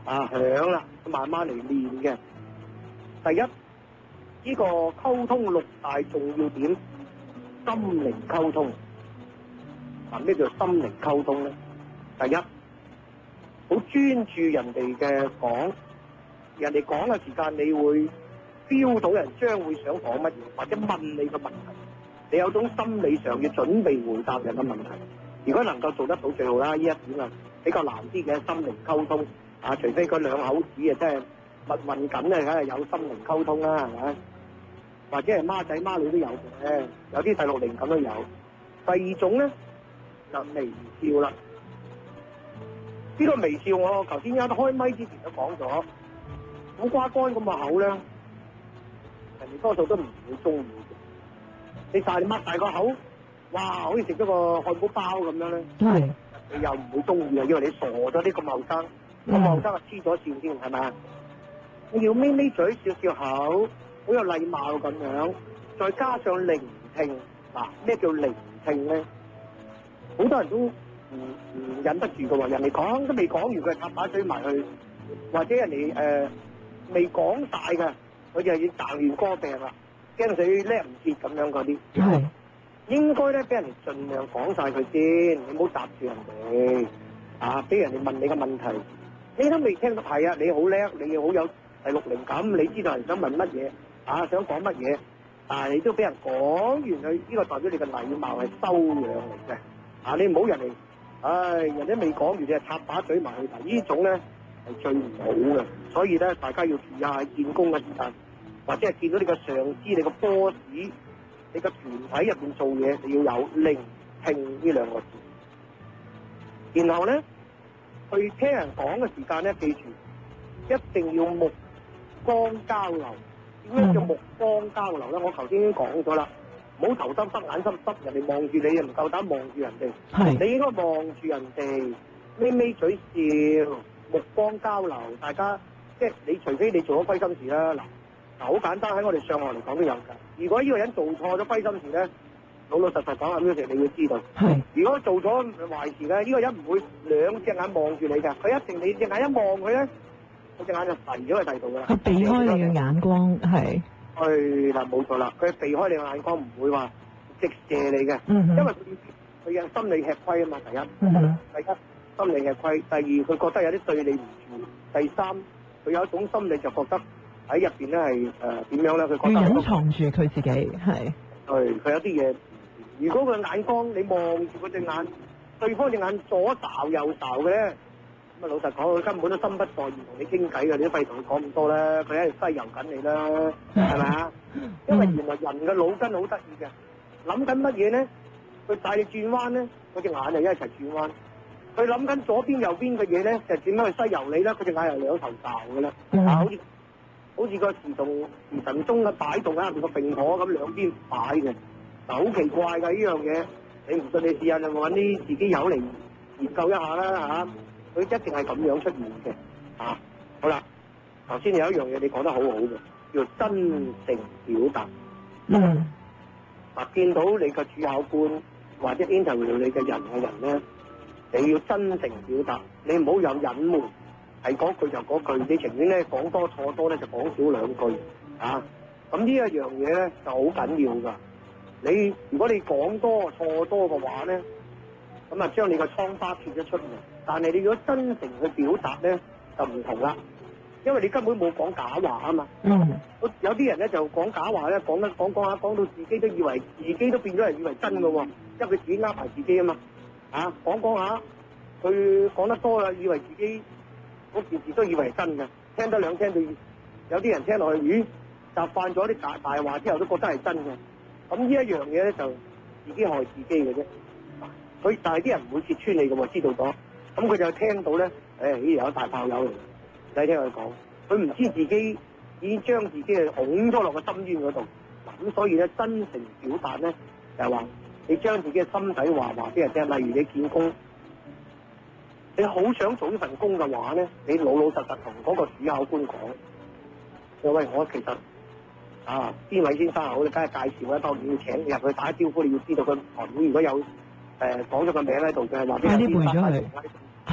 響啦，慢慢嚟練嘅。第一，呢個溝通6大重要點，心靈溝通。咩叫心靈溝通咧？第一，好專注人哋嘅講，人哋講嘅時間，你會 feel 到人將會想講乜嘢，或者問你嘅問題，你有種心理上要準備回答人嘅問題。如果能夠做得到最好啦，呢一點啊比較難啲嘅心靈溝通除非佢兩口子即係密運緊梗係有心靈溝通啦，係咪？或者係孖仔孖女都有嘅，有啲細路靈感都有。第二種咧就微笑啦。呢個微笑我頭先一開咪之前都講咗，苦瓜乾咁嘅口咧，人哋多數都唔會中意嘅。你擘大個口，哇，好似食咗個漢堡包咁樣咧，你又唔會中意啊，因為你傻咗啲咁後生，咁後生啊黐咗線添，係咪？你要咪咪嘴笑笑口，好有禮貌咁樣，再加上聆聽。咩叫聆聽咧？好多人都唔忍得住嘅喎，人哋講都未講完，佢插把嘴埋去，或者人哋未講晒嘅，佢就已經彈完歌病啦，驚佢叻唔切咁樣嗰啲。係應該咧，俾人哋盡量講晒佢先，你唔好答住人哋俾人哋問你嘅問題，你都未聽到。係啊，你好叻，你好有第六靈感，你知道人想問乜嘢想講乜嘢，但係你都俾人講完佢，呢個代表你嘅禮貌係修養嚟嘅。你唔好人哋，人哋未講完，你就插把嘴埋去，呢種咧係最唔好嘅。所以咧，大家要注意下見工嘅時間，或者係見到你嘅上司、你嘅 boss、你嘅團體入邊做嘢，你要有聆聽呢兩個字。然後咧，去聽人講嘅時間咧，記住一定要目光交流。點樣叫目光交流咧？我頭先已經講咗啦。唔好頭耷耷眼濕濕，人哋望住你又唔夠膽望住人哋。係，你應該望住人哋，咪咪嘴笑，目光交流。大家即係你，除非你做咗虧心事啦。嗱，好簡單，喺我哋上學嚟講都有㗎。如果呢個人做錯咗虧心事咧，老老實實講咁樣時，你要知道。係。如果做咗壞事咧，呢個人唔會兩隻眼望住你㗎，佢一定你隻眼一望佢咧，佢隻眼就滯咗喺第度㗎啦。佢避開你嘅眼光，係。嗱，冇錯啦，佢避開你嘅眼光，唔會話直射你嘅，因為佢有心理吃虧啊嘛。第一，心理吃虧；第二，佢覺得有啲對你唔住；第三，佢有一種心理就覺得喺入邊咧係點樣咧？佢覺得隱藏住佢自己係。佢有啲嘢，如果佢眼光你望住佢隻眼，對方隻眼左睄右睄嘅咧。咁老實講，佢根本都心不在焉同你傾偈嘅，你都費同佢講咁多啦，佢喺度西遊緊你啦，係咪啊？因為原來人嘅腦筋好得意嘅，諗緊乜嘢咧？佢帶你轉彎咧，佢隻眼就一齊轉彎；佢諗緊左邊右邊嘅嘢咧，就點樣去西遊你咧？佢隻眼又兩頭睄嘅啦，好似個時辰鐘嘅擺動喺入邊個並火咁兩邊擺嘅，好奇怪㗎呢樣嘢，你唔信你試下就揾啲自己友嚟研究一下啦佢一定係咁樣出現嘅，好啦，頭先有一樣嘢你講得好好嘅，叫真誠表達。見到你個主考官或者 interview 你嘅人咧，你要真誠表達，你唔好有隱瞞，係嗰句就嗰句，你情願咧講多錯多咧就講少兩句，咁呢一樣嘢咧就好緊要㗎。你如果你講多錯多嘅話咧，咁將你個瘡疤揭咗出嚟。但係你如果真誠去表達咧，就唔同啦，因為你根本冇講假話啊嘛。有啲人咧就講假話咧，講下講到自己都以為自己都變咗人以為真嘅喎，因為佢自己呃埋自己啊嘛。講下，佢講得多啦，以為自己嗰件事都以為係真嘅，聽得兩聽到有啲人聽落去，習慣咗啲大話之後都覺得係真嘅。咁呢一樣嘢咧就自己害自己嘅啫。但係啲人唔會揭穿你嘅喎，知道咗。咁佢就聽到咧，有大炮友嚟，你聽佢講，佢唔知自己已經將自己拱咗落個深淵嗰度。咁所以咧，真誠表達咧就係話，你將自己嘅心底話俾人聽。例如你見工，你好想做呢份工嘅話咧，你老老實實同嗰個主考官講，喂，我其實邊位先生好，你梗係介紹啦，當然要請你入去打招呼，你要知道佢台面如果有講咗個名喺度嘅，話俾人知。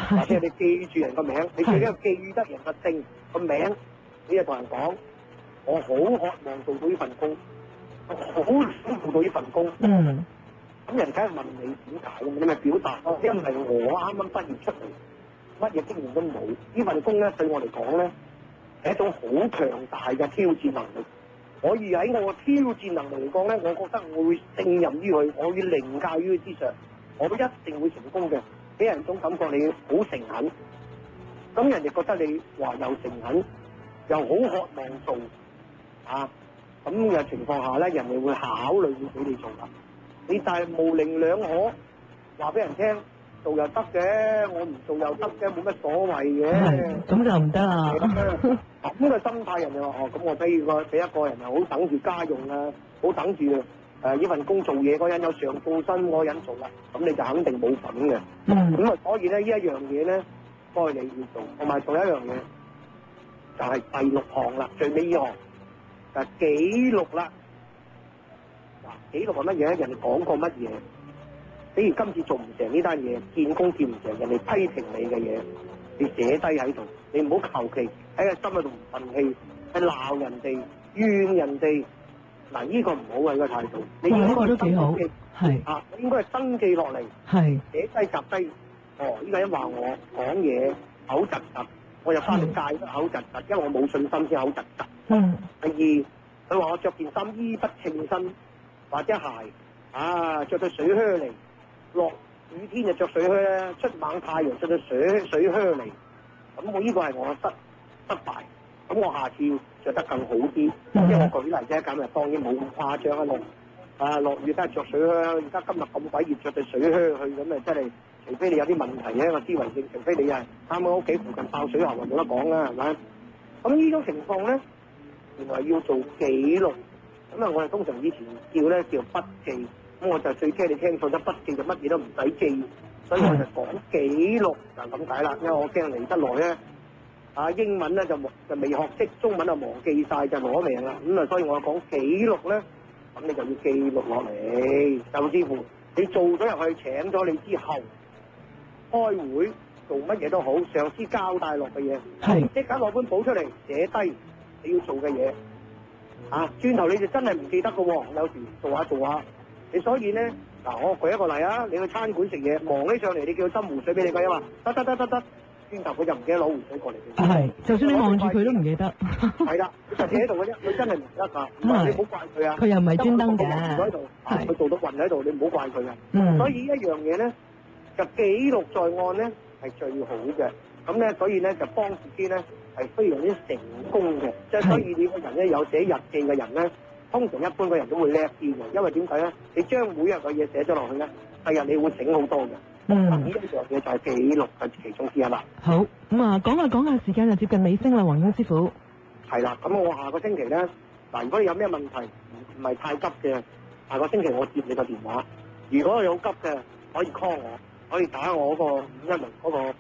或者你記住人個名，你最緊要記得人個姓個名，你就同人講，我好渴望做到呢份工，我好想做到呢份工。咁人梗係問你點解，你咪表達咯。因為我啱啱畢業出嚟，乜嘢經驗都冇，呢份工咧對我嚟講咧係一種好強大嘅挑戰能力。可以喺我嘅挑戰能力嚟講咧，我覺得我會勝任於佢，我會凌駕於佢之上，我都一定會成功嘅。俾人種感覺你好誠懇，咁人哋覺得你話又誠懇，又好渴望做啊，咁嘅情況下咧，人哋會考慮會俾你做啦。你但係模棱兩可，話俾人聽做又得嘅，我唔做又得嘅，冇乜所謂嘅。 咁就唔得啦。 咁嘅心態，人哋話哦，咁我俾一個人係好等住家用啊，好等住呢份工做嘢嗰人有上報薪嗰人做啦，咁你就肯定冇份嘅。咁啊，所以咧呢一樣嘢咧，該你要做，同埋仲有一樣嘢，就係第6項啦，最尾呢項就係記錄啦。嗱，記錄係乜嘢？人哋講過乜嘢？比如今次做唔成呢單嘢，見工見唔成，人哋批評你嘅嘢，你寫低喺度，你唔好求其喺個心喺度唔憤氣，係鬧人哋、怨人哋。嗱，呢個唔好嘅呢個態度。你應該都幾好，係啊，應該係登記落嚟， 係寫低集低。哦，呢個人話我講嘢口窒窒，我就翻嚟戒口窒窒，因為我冇信心先口窒窒。第二，佢話我着件衫衣不稱身，或者鞋着對水靴嚟，落雨天就着水靴咧，出猛太陽着對水靴嚟。咁我呢個係我失敗。咁我下次着得更好啲，即係我舉例啫，咁啊當然冇咁誇張落雨梗係着水靴，而家今日咁鬼熱着對水靴去，咁啊真係除非你有啲問題嘅個思維性，除非你係啱啱屋企附近爆水喉就冇得講啦，係咪？咁呢種情況咧，原來要做記錄，咁啊我哋通常以前叫筆記，咁我就最驚你聽錯咗筆記就乜嘢都唔使記，所以我就講記錄就咁解啦，因為我驚嚟得耐咧。英文咧就未學識，中文就忘記晒就攞命啦。咁啊，所以我講記錄咧，咁你就要記錄落嚟。甚至乎你做咗入去，請咗你之後，開會做乜嘢都好，上司交代落嘅嘢，即刻攞本簿出嚟寫低你要做嘅嘢。轉頭你就真係唔記得㗎喎，有時做下。你所以咧，我舉一個例啊，你去餐館食嘢，忙起上嚟，你叫佢斟壺水俾你㗎嘛，得。轉頭佢就唔記得攞壺水過嚟嘅。係， 就算你望住佢都唔記得。 係啦，佢就企喺度嘅啫，佢真係唔記得㗎。你唔好怪佢啊。 佢又唔係專登嘅。 佢做到暈喺度，你唔好怪佢啊。所以一樣嘢咧，就記錄在案咧係最好嘅。咁咧，所以咧就幫自己咧係非常之成功嘅。即係所以你個人咧有寫日記嘅人咧，通常一般個人都會叻啲嘅。因為點解咧？你將每日嘅嘢寫咗落去咧，第日你會醒好多嘅。呢一樣嘢就係記錄嘅其中之一啦。 好，咁啊，講下時間就接近尾聲啦，黃英師傅。 係啦，咁我下個星期咧，如果你有咩問題唔係太急嘅，下個星期我接你個電話。如果你好急嘅，可以 call 我，可以打我嗰個510嗰個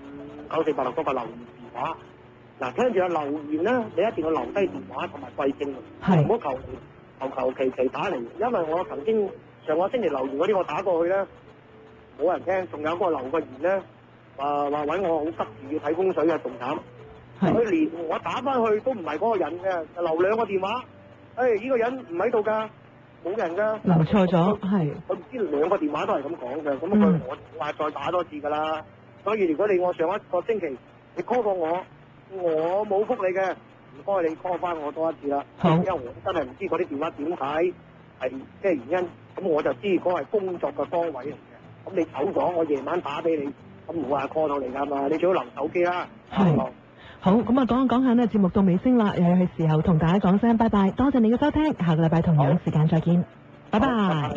8659486嗰個留言電話。嗱，聽住有留言咧，你一定要留低電話同埋貴姓，唔好求其打嚟，因為我曾經上個星期留言嗰啲我打過去咧。冇人聽，仲有嗰個留個言咧，話揾我好急住要睇風水啊，仲慘。佢連我打翻去都唔係嗰個人嘅，留2個電話。呢個人唔喺度㗎，冇人㗎。 留錯咗，係。 我唔知2個電話都係咁講嘅，咁我話再打多次㗎啦。所以如果我上一個星期你 call 過我冇覆你嘅，唔該你 call 翻我多一次啦。 好。 因為我真係唔知嗰啲電話點解係咩原因，咁我就知嗰係工作嘅崗位嚟嘅。咁你走咗，我夜晚打俾你，咁唔會話 call 到你㗎嘛？你最好留手機啦。 係。好，咁啊講下呢節目到尾聲啦，又係時候同大家講聲拜拜，多謝你嘅收聽，下個禮拜同樣時間再見，拜拜。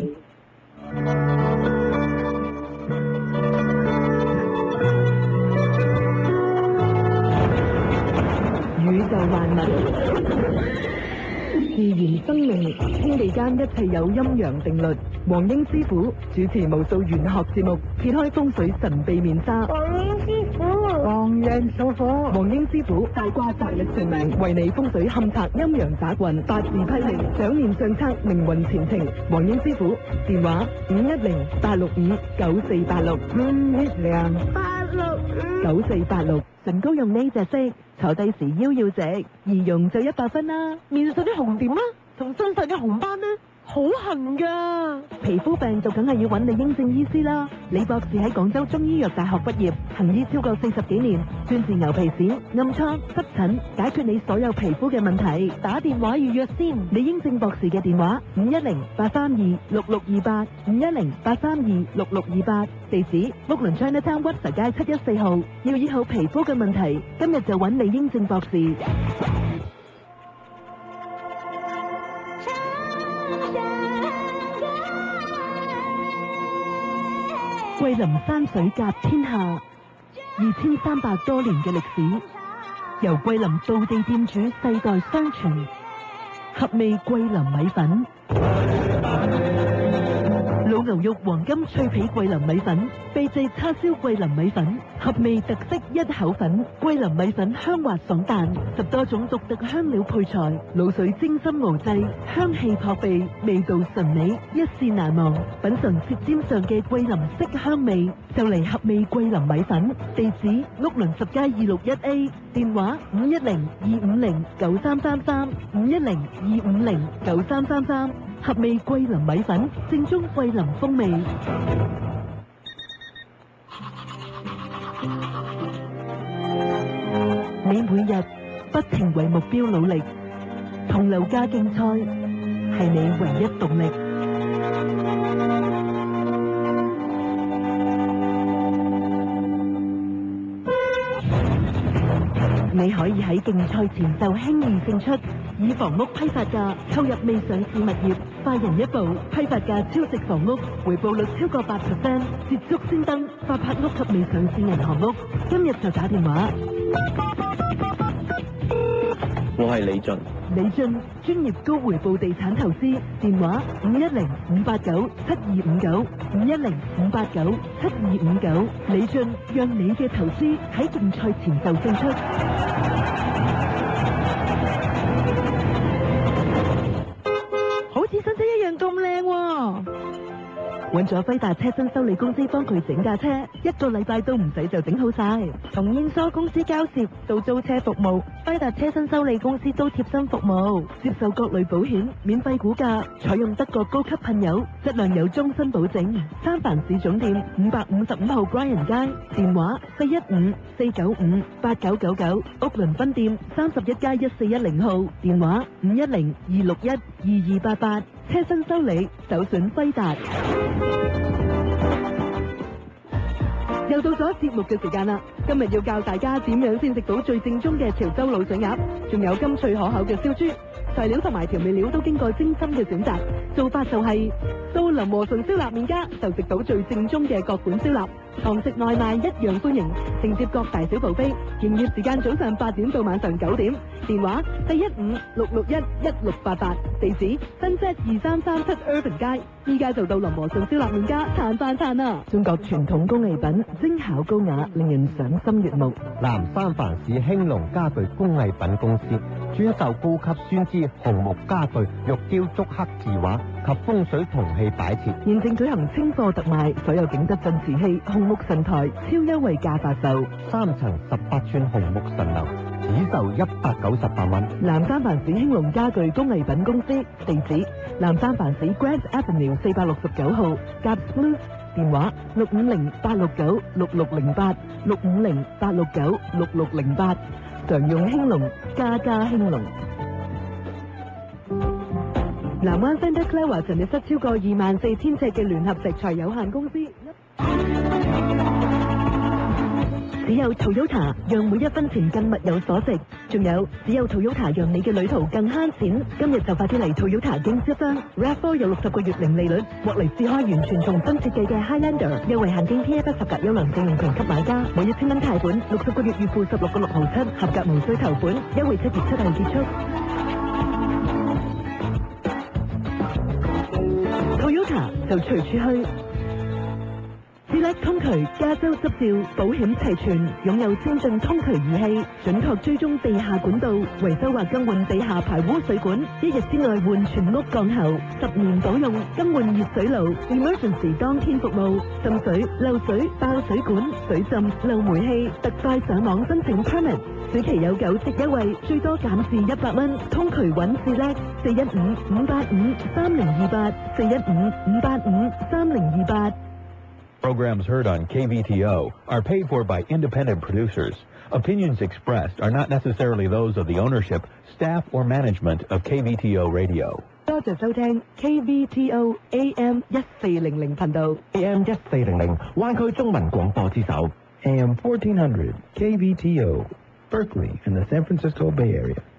宇宙萬物。自然生命，天地間一切有陰陽定律。黃英師傅主持無數玄學節目，揭開風水神秘面紗。 黃英師傅，黃人屬火。 黃英師傅大卦擇日成名，為你風水勘察陰陽雜運，八字批命，掌念上策，命運前程。黃英師傅電話510-865-9486。 510-865 9486，唇膏用呢隻色，坐低時腰要直，易用就100分啦。 面上啲紅點啦，同身上嘅紅斑呢，好痕噶。 皮膚病就梗係要揾李英正醫師啦。李博士喺廣州中醫藥大學畢業，行醫超過40幾年，專治牛皮癬、暗瘡、濕疹，解決你所有皮膚嘅問題。 打電話預約先。 李英正博士嘅電話510-832-6628 510-832-6628，地址屋崙 Chinatown 屈臣街714號。要醫好皮膚嘅問題，今日就揾李英正博士。桂林山水甲天下，2300多年嘅歷史，由桂林道地店主世代相傳，合味桂林米粉。老牛肉黃金脆皮桂林米粉，秘製叉燒桂林米粉，合味特色一口粉。桂林米粉香滑爽彈，10多種獨特香料配材，滷水精心熬製，香氣撲鼻，味道醇美，一試難忘。品嘗舌尖上嘅桂林色香味，就嚟合味桂林米粉。地址屋崙10街261A，電話510-250-9333 510-250-9333。合味桂林米粉，正宗桂林風味。你每日不停為目標努力，同樓價競賽係你唯一動力。你可以喺競賽前就輕易勝出，以房屋批發價購入未上市物業，快人一步，批發價超值房屋，回報率超過8%，捷足先登發拍屋及未上市銀行屋。今日就打電話。 我係李俊。 李俊，專業高回報地產投資，電話510-589-7259 510-589-7259。李俊，讓你嘅投資喺競賽前就勝出。好似新車一樣咁靚喎！揾咗輝達車身修理公司幫佢整架車，1個禮拜都唔使就整好晒。同燕梳公司交涉到租車服務，輝達車身修理公司都貼身服務，接受各類保險，免費估價，採用德國高級噴油，質量有終身保證。三藩市總店555號 Bryan 街，電話415-495-8999，屋崙分店31街1410號，電話510-261-2288。車身修理，首選輝達。又到咗節目嘅時間啦！今日要教大家點樣先食到最正宗嘅潮州滷水鴨，仲有甘脆可口嘅燒豬。材料同埋調味料都經過精心嘅選擇，做法就係到林和順燒臘麵家就食到最正宗嘅各館燒臘，堂食外賣一樣歡迎，承接各大小部飛。營業時間早上8點到晚上9點，電話415-661-1688，地址新街2337 Urban 街。依家就到林和順燒臘麵家嘆飯餐啦！中國傳統工藝品，精巧高雅，令人賞心悅目。 南三藩市興隆家具工藝品公司專售高級酸枝紅木家具、玉雕竹刻字畫及風水銅器擺設。 現正舉行清貨特賣，所有景德鎮瓷器、紅木神台超優惠價發售 ，3層18寸紅木神樓只售198蚊。 南三藩市興隆家具工藝品公司，地址南三藩市 Grand Avenue 469號 Gap Blue， 電話650-869-6608 650-869-6608。常用興隆，家家興隆。南灣 Santa Clara 陳列室超過24000尺嘅聯合石材有限公司，只有 Toyota 讓每一分錢更物有所值，仲有只有 Toyota 讓你嘅旅途更慳錢。今日就快啲嚟 Toyota 經銷商 RAV4 有60個月零利率，獲嚟試開完全重新設計嘅 Highlander， 優惠限經 TFS 合格優良證明評級買家，每1000蚊貸款，60個月月付16個6毫7，合格無需頭款，優惠7月7號結束。Toyota 就隨處去。 Select 通渠加州執照，保險齊全，擁有先進通渠儀器，準確追蹤地下管道，維修或更換地下排污水管，1日之內換全屋降喉，10年保用，更換熱水爐 ，Emergency 當天服務，滲水、漏水、爆水管、水浸、漏煤氣，特快上網申請 permit， 暑期有9折優惠，最多減至100蚊。通渠揾Select415-585-3028，415-585-3028。 Programs heard on KVTO are paid for by independent producers. Opinions expressed are not necessarily those of the ownership, staff, or management of KVTO Radio. 多謝收聽 KVTO AM 1400頻道 AM 1400灣區中文廣播之首 AM 1400 KVTO, Berkeley in the San Francisco Bay Area.